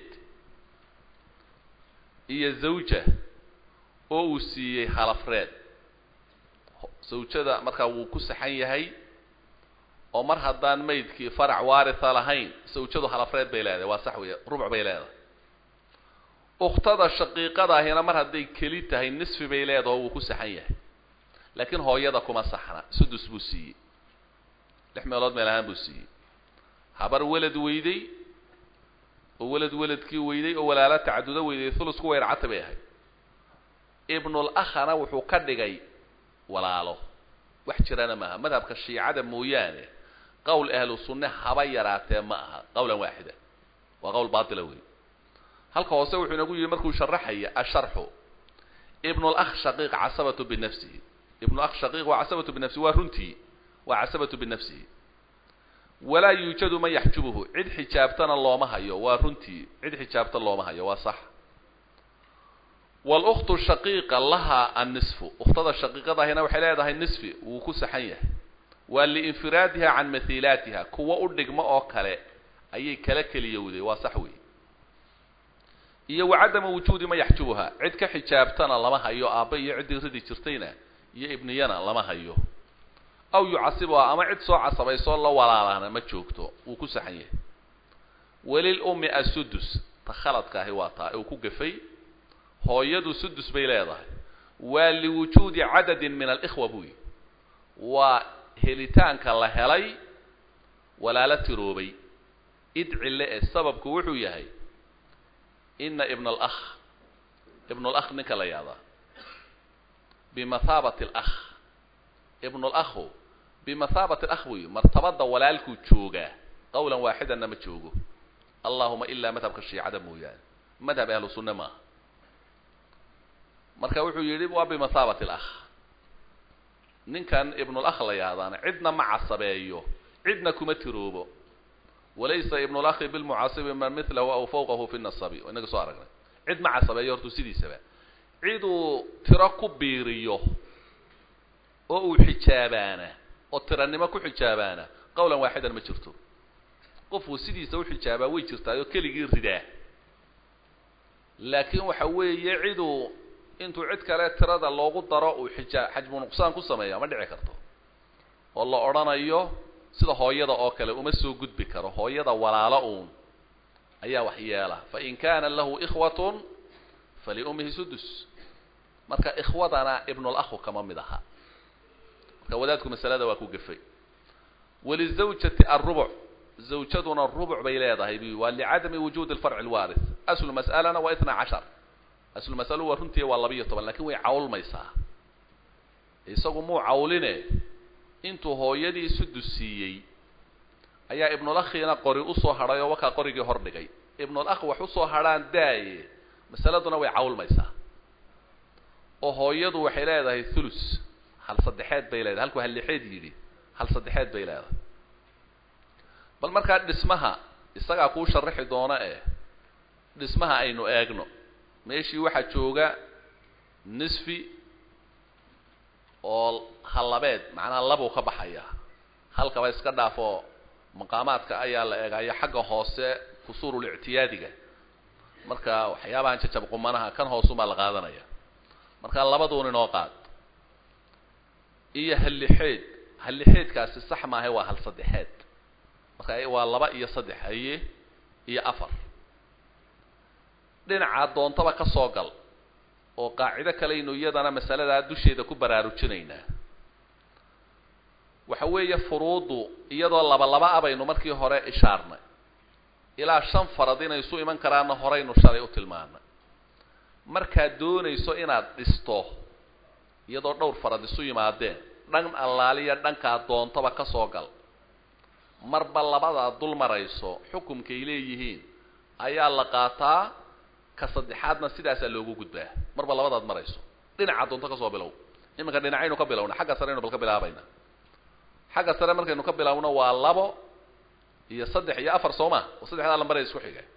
iyo zawja oo uu siiyay halafreed zawjada marka wuu ku saxan yahay oo mar haddaan maydkii farac waaritha lahayn zawjadu halafreed bay leedahay waa sax weeye rubuc bay leedahay ukhtada shaqiiqada ahina mar haday keli tahay nisfi bay leedahay oo uu ku saxan yahay laakiin hooyada kuma saxna sudus buu siiyay 6 meelood meelahan buu siiyay habar walad weyday oo waladkii weyday oo walaala tacadduda weyday thulus ku weercata bay ahay ibnu al-akhana wuxuu ka dhigay walaalo wax jirana maaha madhabka shiicada mooyaane qowl ahlu sunnah haba yaraatee ma aha qowlan waahida waa qowl baatila weey halka hoose wuxuu inagu yiri markuu sharaxaya asharxu ibnu al-akh shaqiiq casabatu binafsihi ابن أخ شقيق وعصبة بنفسه ورنتي وعصبة بنفسه ولا يوجد من يحجبه عد حجابتنا الله ما هي ورنتي عد حجابت الله ما هي وصح والأخت الشقيقة لها النصف أختها الشقيقة هنا وحلالها النصف وكس حيه ولانفرادها عن مثيلاتها كوا أدق ما أكله أي كلك اليودي وصحوي إيه وعدم وجود ما يحجبها عد كحجابتنا الله ما هي أبي عد ردي شرطينا يا ابنينا الله ما هي أو يعصبها أما عد سوء عصبه يصول الله ولا لنا ما تشوكته وكس حيه وللأم السدس تخلط كهواتا أو كوكفي هو يد سدس بيلاده ولوجود عدد من الإخوة بوي وهلتان كالله هلي ولا لتروبي ادعي الله السبب كوحو يهي إن ابن الأخ نكلا يادا بمثابة الأخ ابن الأخ بمثابة الأخ مرتبط ولالكو تشوغا قولا واحدا نما تشوغو اللهم إلا مذهب كالشيء عدم ويان مذهب أهل السنة ما marka wuxuu yiri waa bi masaabati al-akh ninkan ibn al-akh la yaadana cidna ma casabeeyo cidna kuma tiroobo walaysa ibn al-akh bil mu'asib man mithlahu aw fawqahu fi an-nasabi inaga soo aragnay cid ma casabeeyo hortu sidiisaba ciidu tiro ku biiriyo oo uu xijaabana oo tiranimo ku xijaabana qowlan waaxidan ma jirto qofu sidiisa u xijaaba way jirtaayo keligii ridaa laakiin waxa weeye ciidu intuu cid kale tirada loogu daro uu xajmu nuqsaan ku sameeyo ma dhici karto oo la oranayo sida hooyada oo kale uma soo gudbi karo hooyada walaalo uun ayaa wax yeela fa in kana lahu ikhwatun fali ummihi sudus marka ikhwadana ibn al-akh kama midaha marka wadaadku masalada waa ku gafay wali zawjati ar-rubu' zawjaduna ar-rubu' bay leedahay bi wa li'adami wujud al-far' al-warith aslu mas'alana wa 12 أصل المسألة ورنتي والله طبعا لكن هو عول ما يسا يساقوا مو عولينه انتو هو يدي سدسيي أيا ابن الأخ ينا قري أصو هرايا وكا قريقي هردقي ابن الأخ وحصو هران داي مسألة دون هو عول ما يسا وهو يدو وحيلاده الثلث هل صدحات بيلاده هل كو هاللحيد يدي هل صدحات بيلاده بل مركا اسمها يساقا كو شرحي دونا اسمها اينو اغنو meeshii waxa jooga nisfi oo halabeed macna labo ka baxaya halka way iska dhaafo maqaamaadka ayaa la eegaya xagga hoose kusurul i'tiyaadiga marka waxyaabahan jajab qumanaha kan hoos uma la qaadanaya marka labadoon inoo qaad iyo halixeedkaasi sax ma ahay waa hal saddexeed marka waa laba iyo saddex iyo afar dhinaca doontaba ka soo gal oo qaacida kale inuu iyadana masalada dusheeda ku baraarujinayna waxa weeye furuudu iyadoo laba abaynu markii hore ishaarnay ilaa 5 farad inay soo iman karaan horeynu shalay u tilmaanay marka doonayso inaad dhisto iyadoo dhowr farad isu yimaadeen dhan allaaliya dhanka doontaba ka soo gal marba labada dul marayso xukumkay leeyihiin ayaa la qaataa كصدحاتنا سيداس لوغو غدبا marba labadaad marayso dhinaca doonta ka soo bilow imanka dhinacaynu ka bilowna xagga sareyno bal ka bilaabayna xagga sare markaynu ka bilaawno waa 2 iyo 3 iyo 4 sooma oo saddexda la maray isku xiga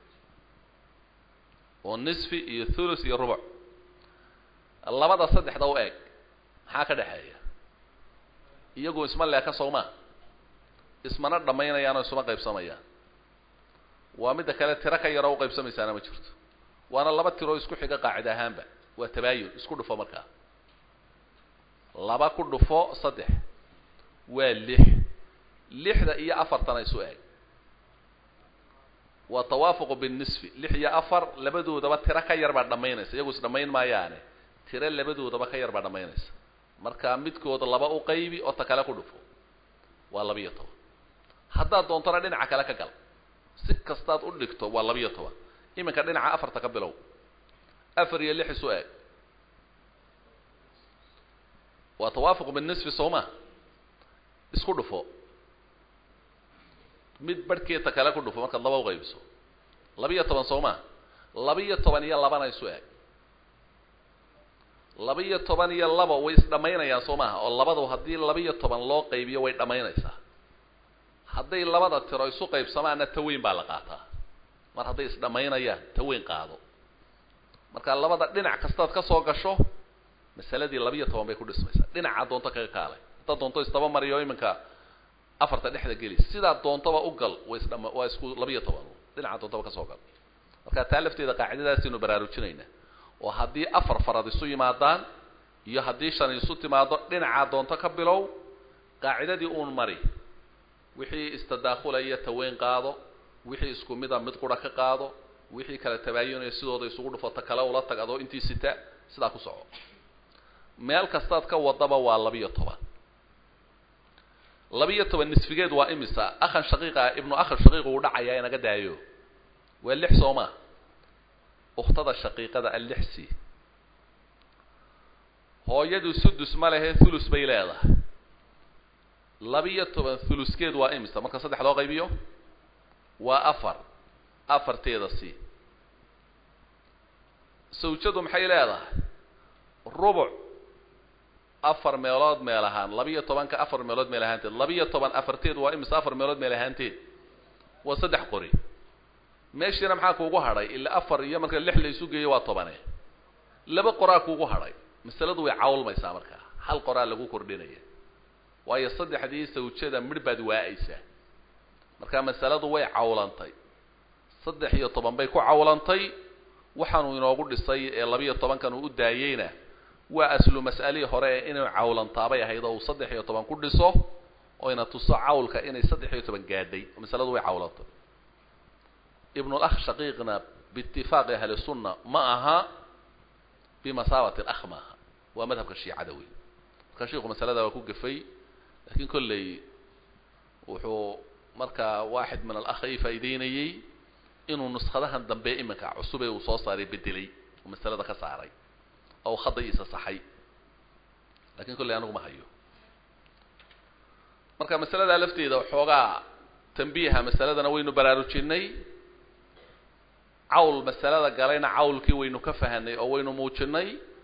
oo nisfi iyo thuluth iyo rubuc labada saddexda oo eeg maxaa ka dhaxeeya iyagoo isma leeka sooma ismana dhamaynayaan oo isma qaybsamayaan waa mid kale tira ka yar oo qaybsamaysaana ma jirto وانا لبا تيرو اسكو خيغا قاعده اهانبا وتباين اسكو دفو marka laba ku dhufo 3 waa 6 iyo 4 isu eeg wa tawaafuq bin nisfi 6 iyo 4 labadoodaba tira ka yar ba dhameynaysa iyagu is dhameyn maayaan tira labadoodaba ka yar ba dhameynaysa marka midkood laba u qaybi oo ta kala ku dhufo waa 12 hadda doontana dhinaca kala ka gal si kastaad u dhigto waa 12 imanka dhinaca 4 ka bilow 4 iyo 6 su'aal wa tawaafuq bin nisfi sooma isku dhufo mid barkeeta kala ku dhufo marka laba u qaybiso 12 sooma 12 iyo 2 ay su'aal labiyo toban iyo laba way isdhamaynayaan soo maaha oo labadu haddii labiyo toban loo qaybiyo way dhamaynaysaa hadday labada tiro isu qaybsamaana taweyn baa la qaataa mar hadday isdhamaynayaan taweyn qaado marka labada dhinac kastaad ka soo gasho masaladii labiyo toban bay ku dhismaysaa dhinaca doonto kaga kaalay inta doonto isdaba mariyo iminka afarta dhexda geli sidaa doontaba u gal waa isku labiyo toban dhinaca doontaba ka soo gal marka taa lafteeda qaacidadaasaynu baraarujinaynaa oo haddii afar farad isu yimaadaan iyo haddii shan isu timaado dhinaca doonto ka bilow qaacidadii uun mari wixii istadaakhulaya taweyn qaado wixii isku mida mid qura ka qaado wixii kala tabaayunaya sidooda isugu dhufata kale ula tag adoo intii sita sidaa ku soco meel kastaad ka wadaba waa labiyo toban labiyo toban nisfigeed waa imisa akhan shaqiiqa ibnu akhan shaqiiqa uu dhacaya inaga daayo waa lix sooma ukhtada shaqiiqada al-lixsi hooyadu sudus ma lehe thulus bay leedahay labiyo toban thuluskeed waa imisa marka saddex loo qaybiyo waa afarteeda si sawjadu maxay leedahay rubuc afar meelood meel ahaan labiyo tobanka afar meelood meel ahaanteed labiyo toban afarteed waa imisa afar meelood meel ahaanteed waa saddex qori meeshiina maxaa kuugu hadhay ilaa afar iyo marka lix la isu geeyo waa tobane laba qoraa kuugu hadhay masaladu way cawlmaysaa markaa hal qoraa lagu kordhinaya waayo saddexdii sawjada midh baad waa'aysaa marka masaladu way cawlantay 13 bay ku cawlantay waxaanu inoogu dhisay ee 12kan uu u daayayna waa aslu mas'alii hore inuu cawlantaabay ahayd oo 13 ku dhiso oo ina tuso cawlka inay 13 gaadhay masaladu way cawlantay ibn al-akh shaqiiqna biittifaq ahli sunna ma aha bimasawati al-akh ma wa madhabka shiicada weey ka sheekhu masalada waa ku gafay laakiin kullay wuxuu marka واحد من الأخ فايديني إنه نسخة دنبه إمك عصبة وصاصري بدلي ومسألة كساري أو خطأ صحي لكن كل أنا ما هيو مركا مسألة لفتي إذا حوجا تنبيهها مسألة أنا وينو براروتشيني عول مسألة قالينا عول كي وينو كفهني أو وينو موتشيني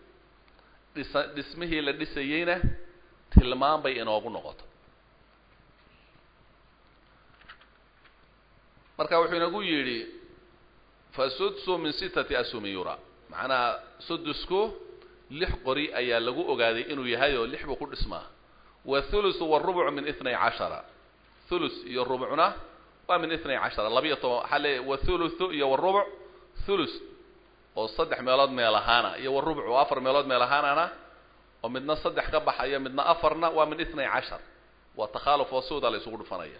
اسمه لديسيينه تلمان بين أبو نقط marka wuxuu inagu yiri fasudsu min 6 asumi yura macna sudusku 6 qori ayaa lagu ogaaday inuu yahay oo 6 buu ku dhismaa wa thuluth wa rubu' min 12 thuluth iyo rubu'na waa min 12 labiyo xale wa thuluth iyo wa rubu' thuluth oo 3 meelood meel ahaana iyo wa rubu' oo 4 meelood meel ahaana oo midna 3 ka baxaya midna 4na waa min 12 wa takhaluf wasuuda la isugu dhufanaya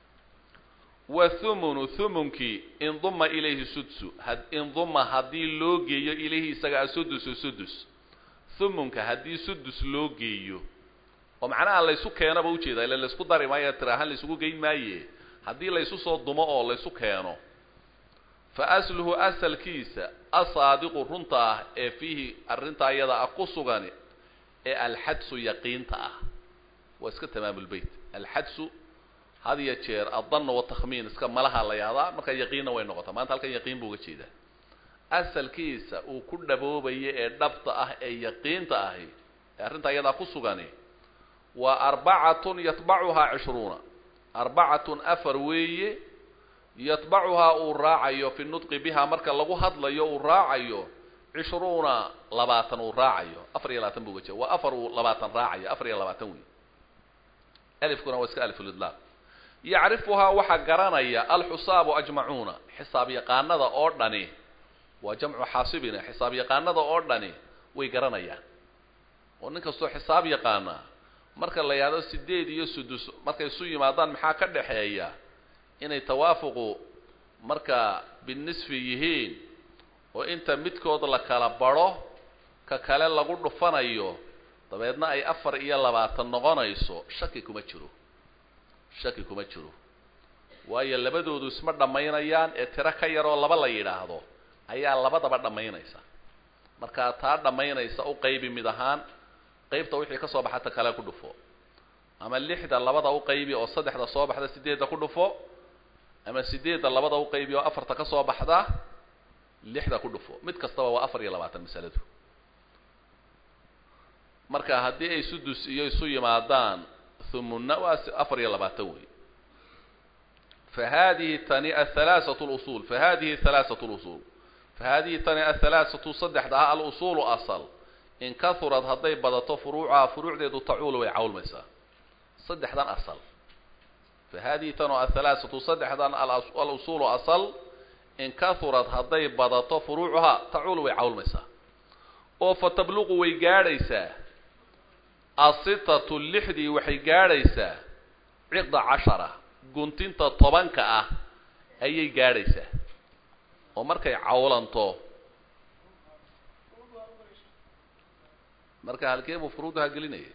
وثمن ثمنك انضم إليه سدس انضم هدي لوجيو إليه سجى سدس ثمنك هدي سدس لوجيو ومعناها الله يسوق كيانا بوجي ده اللي يسوق داري ما يتراها اللي يسوق جاي مايه هدي الله يسوق صوت ضماء الله يسوق كيانه فأصله أصل كيسة أصادق الرنطة فيه الرنطة يدا أقص غني الحدس يقين تاه واسكت تمام البيت الحدس هذه يشير الظن والتخمين اسكا ملها لا يادا marka yaqiin way noqoto maanta halkan yaqiin buu uga jeedaa asalkiisa uu ku dhaboobay ee dhabta ah ee yaqiinta ah ee arinta ayada ku sugan waa arba'atun yatba'uha 20 arba'atun afar weeye yatba'uha uu raacayo fi nutqi biha marka lagu hadlayo uu raacayo 20 20 uu raacayo 24 buu uga jeedaa waa afar 20 raacayo 24 weeye alif kuna waa iska alif lidlaq يعرفها وحقرانيا الحساب أجمعون حساب يقاننا أوردني وجمع حاسبنا حساب يقاننا أوردني ويقرانيا ونكسو حساب يقانا مركا اللي هذا سديد يسدس مركا يسوي مادان محاكا دحيايا إن يتوافقوا مركا بالنسبة يهين وإنت متكود لك لبارو ككالي لغور فانايو طبعا أي أفر إيا لباتن نغانيسو شكي كمتشرو shaki kuma jiro waayo labadoodu isma dhameynayaan ee tira ka yar oo laba la yiraahdo ayaa labadaba dhameynaysa marka taa dhameynaysa u qaybi mid ahaan qaybta wixii ka soo baxata kala ku dhufo ama lixda labada u qaybi oo saddexda soo baxda sideeda ku dhufo ama sideeda labada u qaybi oo afarta ka soo baxda lixda ku dhufo mid kastaba waa 24 masaladu marka haddii ay sudus iyo isu yimaadaan thumuna waa 24 wey فهذه تاني الثلاثة الأصول فهذه ثلاثة الأصول فهذه تاني الثلاثة صدح دها الأصول أصل إن كثرت هذي بدت فروعها فروع دي تعول ويعول مسا صدح دان أصل فهذه تاني الثلاثة صدح دان الأصول أصل إن كثرت هذي بدت فروعها تعول ويعول مسا وفتبلغ ويجاريسا الستة اللحدي وحيجاريسا 11 guntinta 10ka ah ayay gaaraysaa oo markay cawlanto marka halkee buu furuudaha gelinaya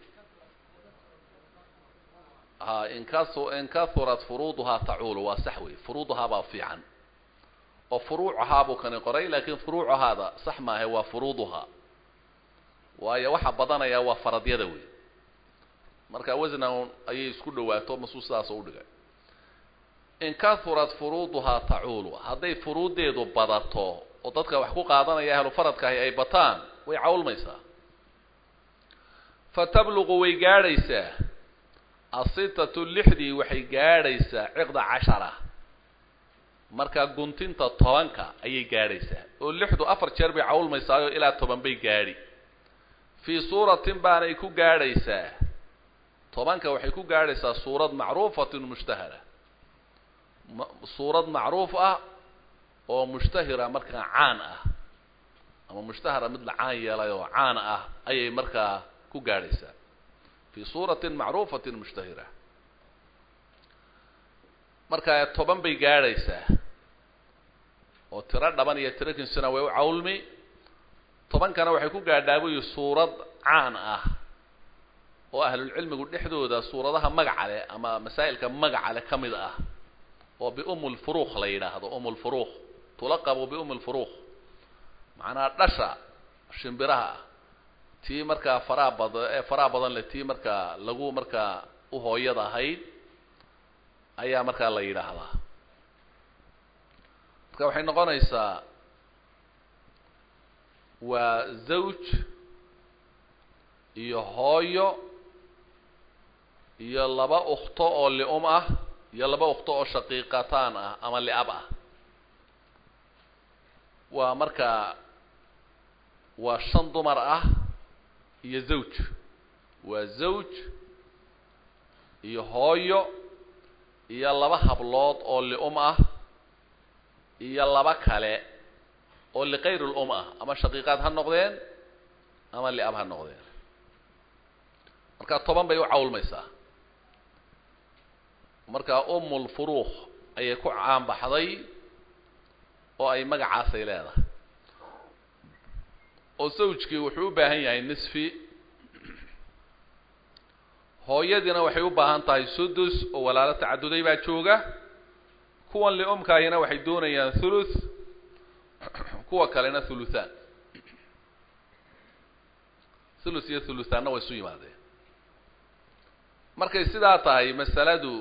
in kathurat furuudaha ta'ulu wa sahwi furuudaha ba fiican oo furuucaha buu kan qoray laakiin furuucahaada sax ma aha waa furuudaha waayo waxa badanaya waa faradyada weey marka wasna ayay isku dhawaato masuusaas oo dhigay in kathurat furuudaha ta'ulu haday furuudeedu badato oo dadka wax ku qaadanaya ahlu faradka ay bataan way cawlmaysaa fatabluqu way gaaraysaa asitatu lixdi waxay gaaraysaa 11 marka guntinta 10ka ayay gaaraysaa oo lixdu 4 jeer bay cawlmaysaa ilaa 10 bay gaari fi suuratin baana ay ku gaaraysaa 10ka waxay ku gaaraysaa suurad macruufatun mushtahara suurad macruuf ah oo mushtahira marka caan ah ama mushtahara mid la caan yeelayo caan ah ayay marka ku gaaraysaa fi suuratin macruufatin mushtahira marka 10 bay gaaraysaa oo tira dhaban iyo tira kinsana way u cawlmi 10kana waxay ku gaadhaabay suurad caan ah oo ahlul cilmigu dhexdooda suuradaha magaca leh ama masaa'ilka magaca leh kamid ah وبأم الفروخ لا يراهdo أم الفروخ تلقب بأم الفروخ معناها دشا شنبرها تي marka fara badan la tii marka lagu marka u hooyada ahayd ayaa marka la yiraahdaa marka waxay noqonaysaa waa zawj iyo hooyo iyo laba ukhto oo li'um ah iyo laba ukhto oo shaqiiqataan ah ama li'ab ah waa marka waa 5 dumar ah iyo zawj waa zawj iyo hooyo iyo laba hablood oo li'um ah iyo laba kale oo liqayrul ah ama shaqiiqaad ha noqdeen ama li'ab ha noqdeen marka 10 bay u cawlmaysaa marka ummul furuukh ayay ku caan baxday oo ay magacaas ay leedahay oo zawjkii wuxuu u baahan yahay nisfi hooyadina waxay u baahan tahay sudus oo walaalo tacaduday baa jooga kuwan li'umkaayina waxay doonayaan thuluth kuwa kalena thuluthan thuluth iyo thuluthanna way isu yimaadeen markay sidaa tahay masaladu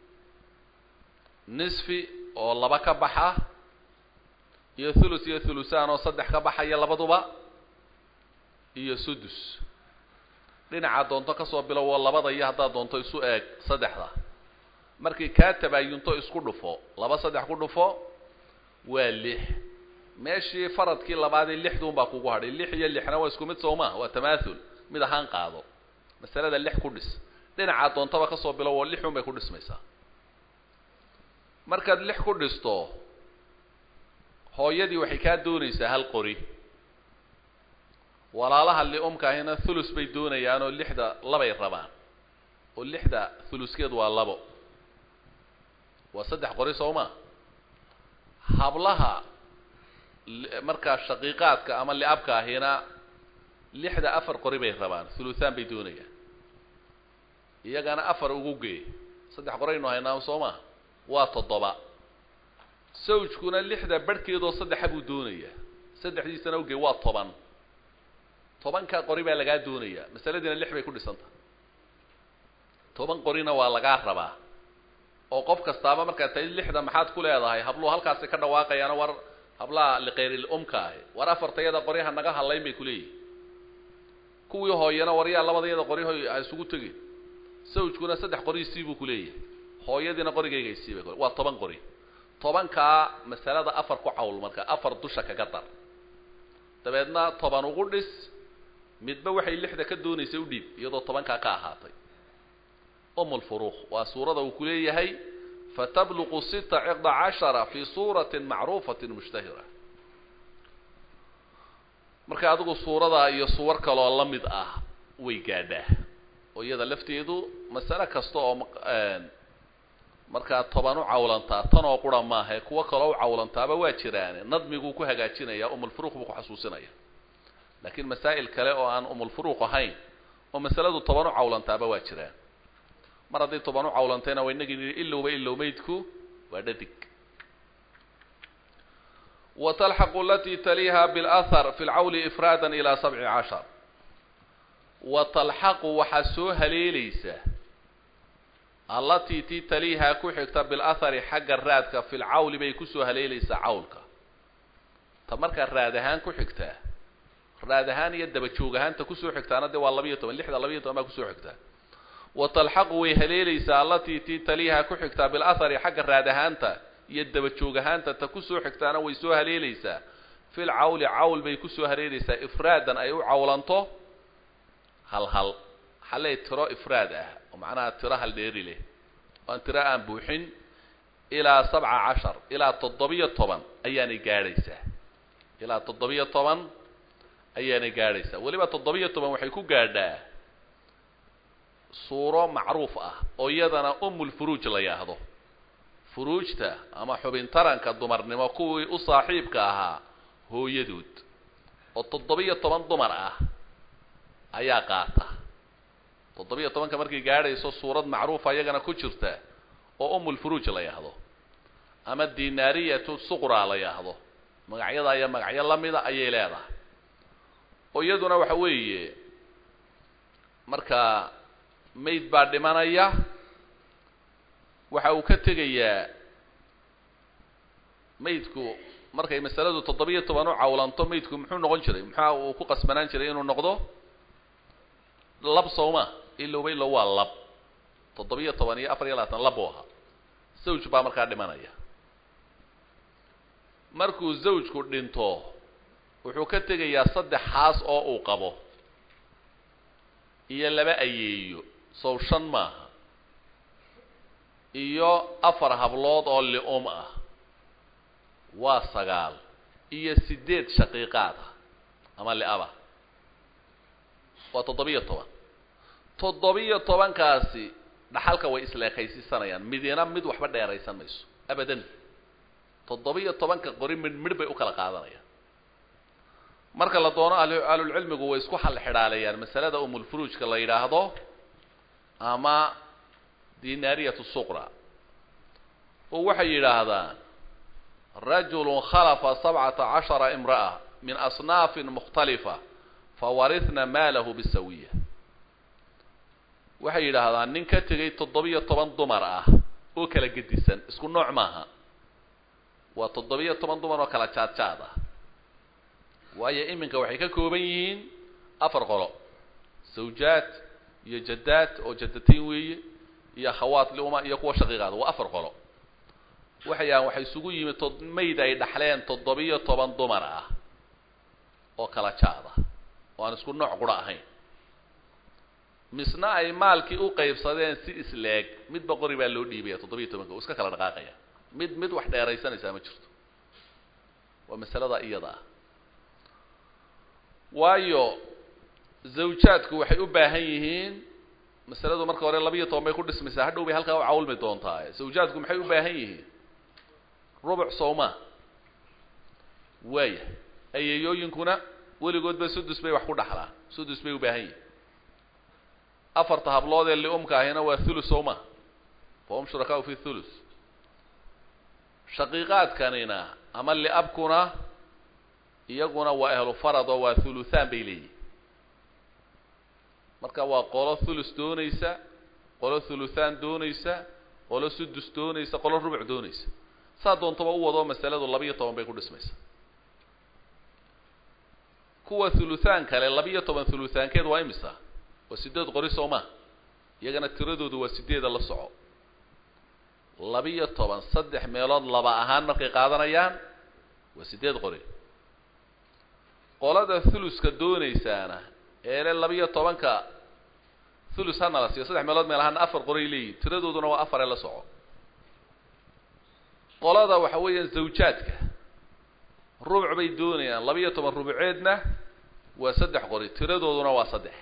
nisfi oo 2 ka baxa iyo thuluth iyo thuluthan oo 3 ka baxaya labaduba iyo sudus dhinaca doonto ka soo bilow labada iyo hadda doonto isu eeg 3da markii ka tabayunto isku dhufo 2 3 ku dhufo waa 6 meeshii faradkii labaad ee 6 baa kugu hadhay 6 iyo 6na waa isku mid sooma waa tamaathul mid ahaan qaado masalada 6 ku dhis dhinaca doontaba ka soo bilow 6 bay ku dhismaysaa markaad 6 ku dhisto hooyadii waxay ka doonaysaa hal qori walaalaha li'umkaahina thuluth bay doonayaan oo 6da labay rabaan oo 6da thuluthkeed waa 2 waa 3 qori sooma hablaha marka shaqiiqaadka ama li'abkaahina 6da 4 qori bay rabaan thuluthan bay doonayaan iyagana 4 ugu geey 3 qorayno haynaa sooma waa 7 zawjkuna 6da barkeedo 3 buu doonayaa 3diisana ugu geey waa 10 ka qori baa laga doonayaa masaladina 6 bay ku dhisantahay 10 qorina waa laga rabaa oo qof kastaaba marka tay 6da maxaad ku leedahay hablo halkaas ka dhawaaqayaan war habla liqayril umka war 4tayada qoriha naga halayn bay ku leeyihiin kuwii hooyana waryaa labadayada qori hooy ay isugu tageen sawjkuna saddex qori siibu ku leeyahay hooyadina qorigayga ay siibay waa 10 qori 10ka masalada afar ku cawl marka afar dusha kaga dar dabeedna 10 ugu dhis midba waxay lixda ka doonaysay u dhiib iyadoo 10ka ka ahaatay الفروخ وسورة وكلية هي فتبلغ 16 في صورة معروفة مشتهرة marka adigu suurada iyo suwar kale oo la mid ah way gaadhaa oo iyada lafteedu mas'ala kasta oo marka 10 u cawlanta tan oo qura ma aha kuwa kale oo cawlantaaba waa jiraan nadmigu ku hagaajinaya الفروخ buu ku xasuusinaya laakiin masaa'il kale oo aan الفروخ ahayn oo masaladu 10 u cawlantaaba waa jiraan mar haday 10 u cawlantayna way nagii ilaa meydku waa dhadig وتلحق التي تليها بالأثر في العول إفرادا إلى 17 وتلحق وحسوها ليليسة التي تليها كحكت بالأثر حق الرادك في العول بيكسوها ليليسة عولك تمرك الرادهان كحكتها الرادهان يد بتشوغهان تكسو حكتانا دي والله بيتهم اللي حدا الله بيتهم ما كسو حكتها وتلحق وهليليسة التي تليها كحكت بالأثر حق الرادهان يدب جوجهانتا تكسو حكتانا ويسوها ليليسا في العول عول بيكسوها ليليسا افرادا اي عولنتو هل حلي ترى افراده ومعناها ترى هل ديري له وان ترى ان بوحين الى 17 الى تضبيه طبعا اياني غاريسا الى تضبيه طبعا اياني غاريسا وليبا تضبيه طبعا waxay ku gaadhaa suuro macruuf ah oo iyadana الفروج la yaahdo فروجته أما حبين ترانك الضمر نماكوي أصاحبك أها هو يدود والتضبية طبعا ضمر أيا قاطة التضبية طبعا كمركي قاعدة يسو صورة معروفة يغانا كتشرته الفروج لا يهضو أما الدينارية الصغرى لا يهضو مقعيضة أيا مقعيضة لميضة أيا لاذا ويدنا وحوي مركا ميد بعد ما نياه waxa uu ka tagayaa meydku markay masaladu 17 u cawlanto meydku muxuu noqon jiray maxaa uu ku qasbanaan jiray inuu noqdo lab sooma ilaa waa lab 17 iyo 24 lab oo zawj baa markaa dhimanaya markuu zawjku dhinto wuxuu ka tagayaa 3 xaas oo uu qabo iyo 2 ayeeyo soo 5 maaha iyo 4 hablood oo li'um ah waa 9 iyo 8 shaqiiqaad ama li'aba waa 17 kaasi dhaxalka way isleekaysisanayaan midina mid waxba dheeraysan mayso abadan 17 ka qori mid bay u kala qaadanayaan marka la doono ahlul cilmigu way isku xal xidhaalayaan masalada furuujka la yiraahdo ama دينارية الصغرى ووحي هذا رجل خلف 17 امرأة من أصناف مختلفة فورثنا ماله بالسوية وحي هذا ننك تغي تضبية طبعا ضمرأة وكلا قديسا اسكو نوع ماها وتضبية طبعا ضمرأة وكلا تشاد وهي إمنك وحي كوبيين أفرقلو زوجات يجدات أو جدتين وي يا خوات لوما يا كوا شقيقاد وافر قلو waxay isugu yimid meyd ay dhaxleen 17 dumar ah oo kala jaada oo aan isku nooc qura ahayn misna ay maalkii u qaybsadeen si isleeg mid boqori baa loo dhiibay 17 oo iska kala dhaqaaqaya mid wax dheeraysanaysa ma jirto waa masalada iyada waayo zawjaadku waxay u baahan yihiin masaladu marka hore 12 bay ku dhismaysaa hadhow bay halka u cawlmi doontaa zawjaadku maxay u baahan yihiin rubuc sooma way ayayooyinkuna waligood ba sudus bay wax ku dhaxlaan sudus bay u baahan yihiin afarta hablood ee umka ahina waa thuluth sooma fahum shuraka fi thuluth shaqiiqaad kanina ama li abkuna iyaguna waa ahlu farad waa thuluthan bay leeyihiin marka waa qolo thuluth doonaysa qolo thuluthan doonaysa qolo sudus doonaysa qolo rubuc doonaysa saa doontaba u wado masaladu 12 bay ku dhismaysaa kuwa thuluthaan kale 12 thuluthaankeed waa imisa waa 8 qori sooma iyagana tiradoodu waa 8 la soco 12 saddex meelood laba ahaan markay qaadanayaan waa 8 qori qolada thuluska doonaysaana ee 12ka thulus hana la siiyo saddex meelood meel ahaan 4 qori leeyihiin tiradooduna waa 4 la soco qolada waxa weeyaan zawjaadka rubuc bay doonayaan 12 rubuceedna waa 3 qori tiradooduna waa 3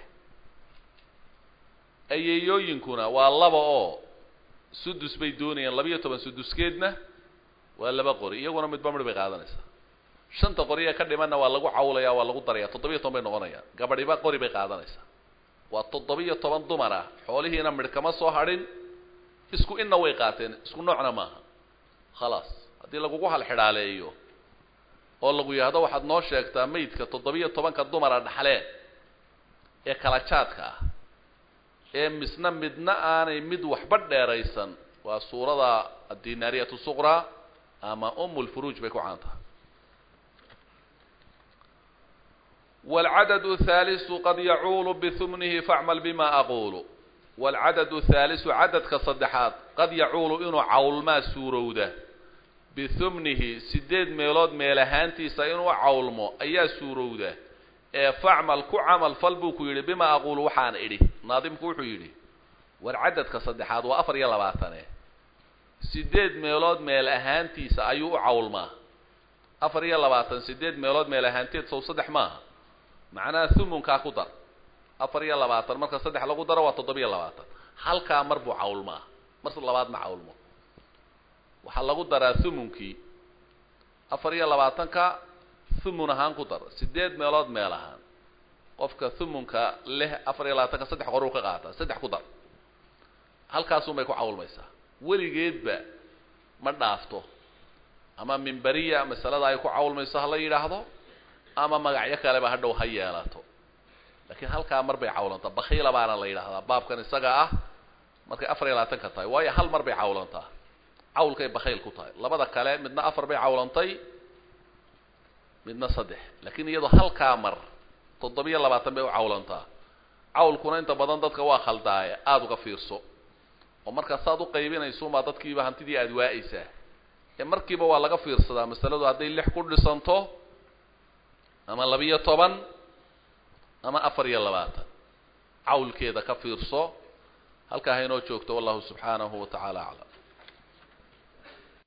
ayeeyooyinkuna waa 2 oo sudus bay doonayaan 12 suduskeedna waa 2 qori iyaguna midba mar bay qaadanaysaa shanta qori ee ka dhimanna waa lagu cawlayaa waa lagu darayaa 17 bay noqonayaan gabadhiba qori bay qaadanaysaa waa 17 dumar ah xoolihiina midh kama soo hadhin isku inna way qaateen isku noocna maaha خلاص hadii lagu hal xidhaaleeyo oo lagu yiraahdo waxaad noo sheegtaa meydka 17ka dumar ah dhaxleen ee kala jaadka ah ee misna midna aanay mid waxba dheeraysan waa suurada ad-dinariyatu sughra ama umul furuj bay ku caanta والعدد الثالث قد يعول بثمنه فاعمل بما أقول والعدد الثالث عدد كصدحات قد يعول إنه عول ما سوروده بثمنه 8 ميلود ميلهانتي سينو عولمو أي سوروده فاعمل كعمل فالبوكو يلي بما أقول وحان إلي ناظم كوحو يلي والعدد كصدحات وأفر يلا باثاني 8 ميلود ميلهانتي سأيو عولما أفر يلا باثان 8 ميلود ميلهانتي تصو صدح ماها معناه ثمن كاكودر أفر يلا باثان مركز صدح لغو دروا وتضبي يلا باثان هل كامربو عولما مرسل لباد مع عولمو waxaa lagu daraa thumunkii 24ka thumun ahaan ku dar 8 meelood meel ahaan qofka thumunka leh 24ka 3 qor uu ka qaata 3 ku dar halkaas uu may ku cawlmaysaa weligeedba ma dhaafto ama minbariya masalada ay ku cawlmaysaa la yiraahdo ama magacyo kale ba hadhow ha yeelato laakiin halka mar bay cawlantaa bakhiila baana la yiraahdaa baabkan isaga ah markay 24ka tahay waayo hal mar bay cawlantaa عولك بخيل كتاي لبدا كلام مدنا أفر بيع عولنتي مدنا صدح لكن يدو هل كامر تضبيه لبا تنبيع عولنتا عول كنا انت بدن ددك وا خلدايا aad uga fiirso oo marka saad u qaybinayso ma dadkiiba hantidii aad waayisa ee markiiba waa laga fiirsadaa masaladu haday 6 ku dhisanto ama 12 ama 24 عولkeeda ka fiirso halka hayno joogto wallahu subhanahu wa ta'ala a'lam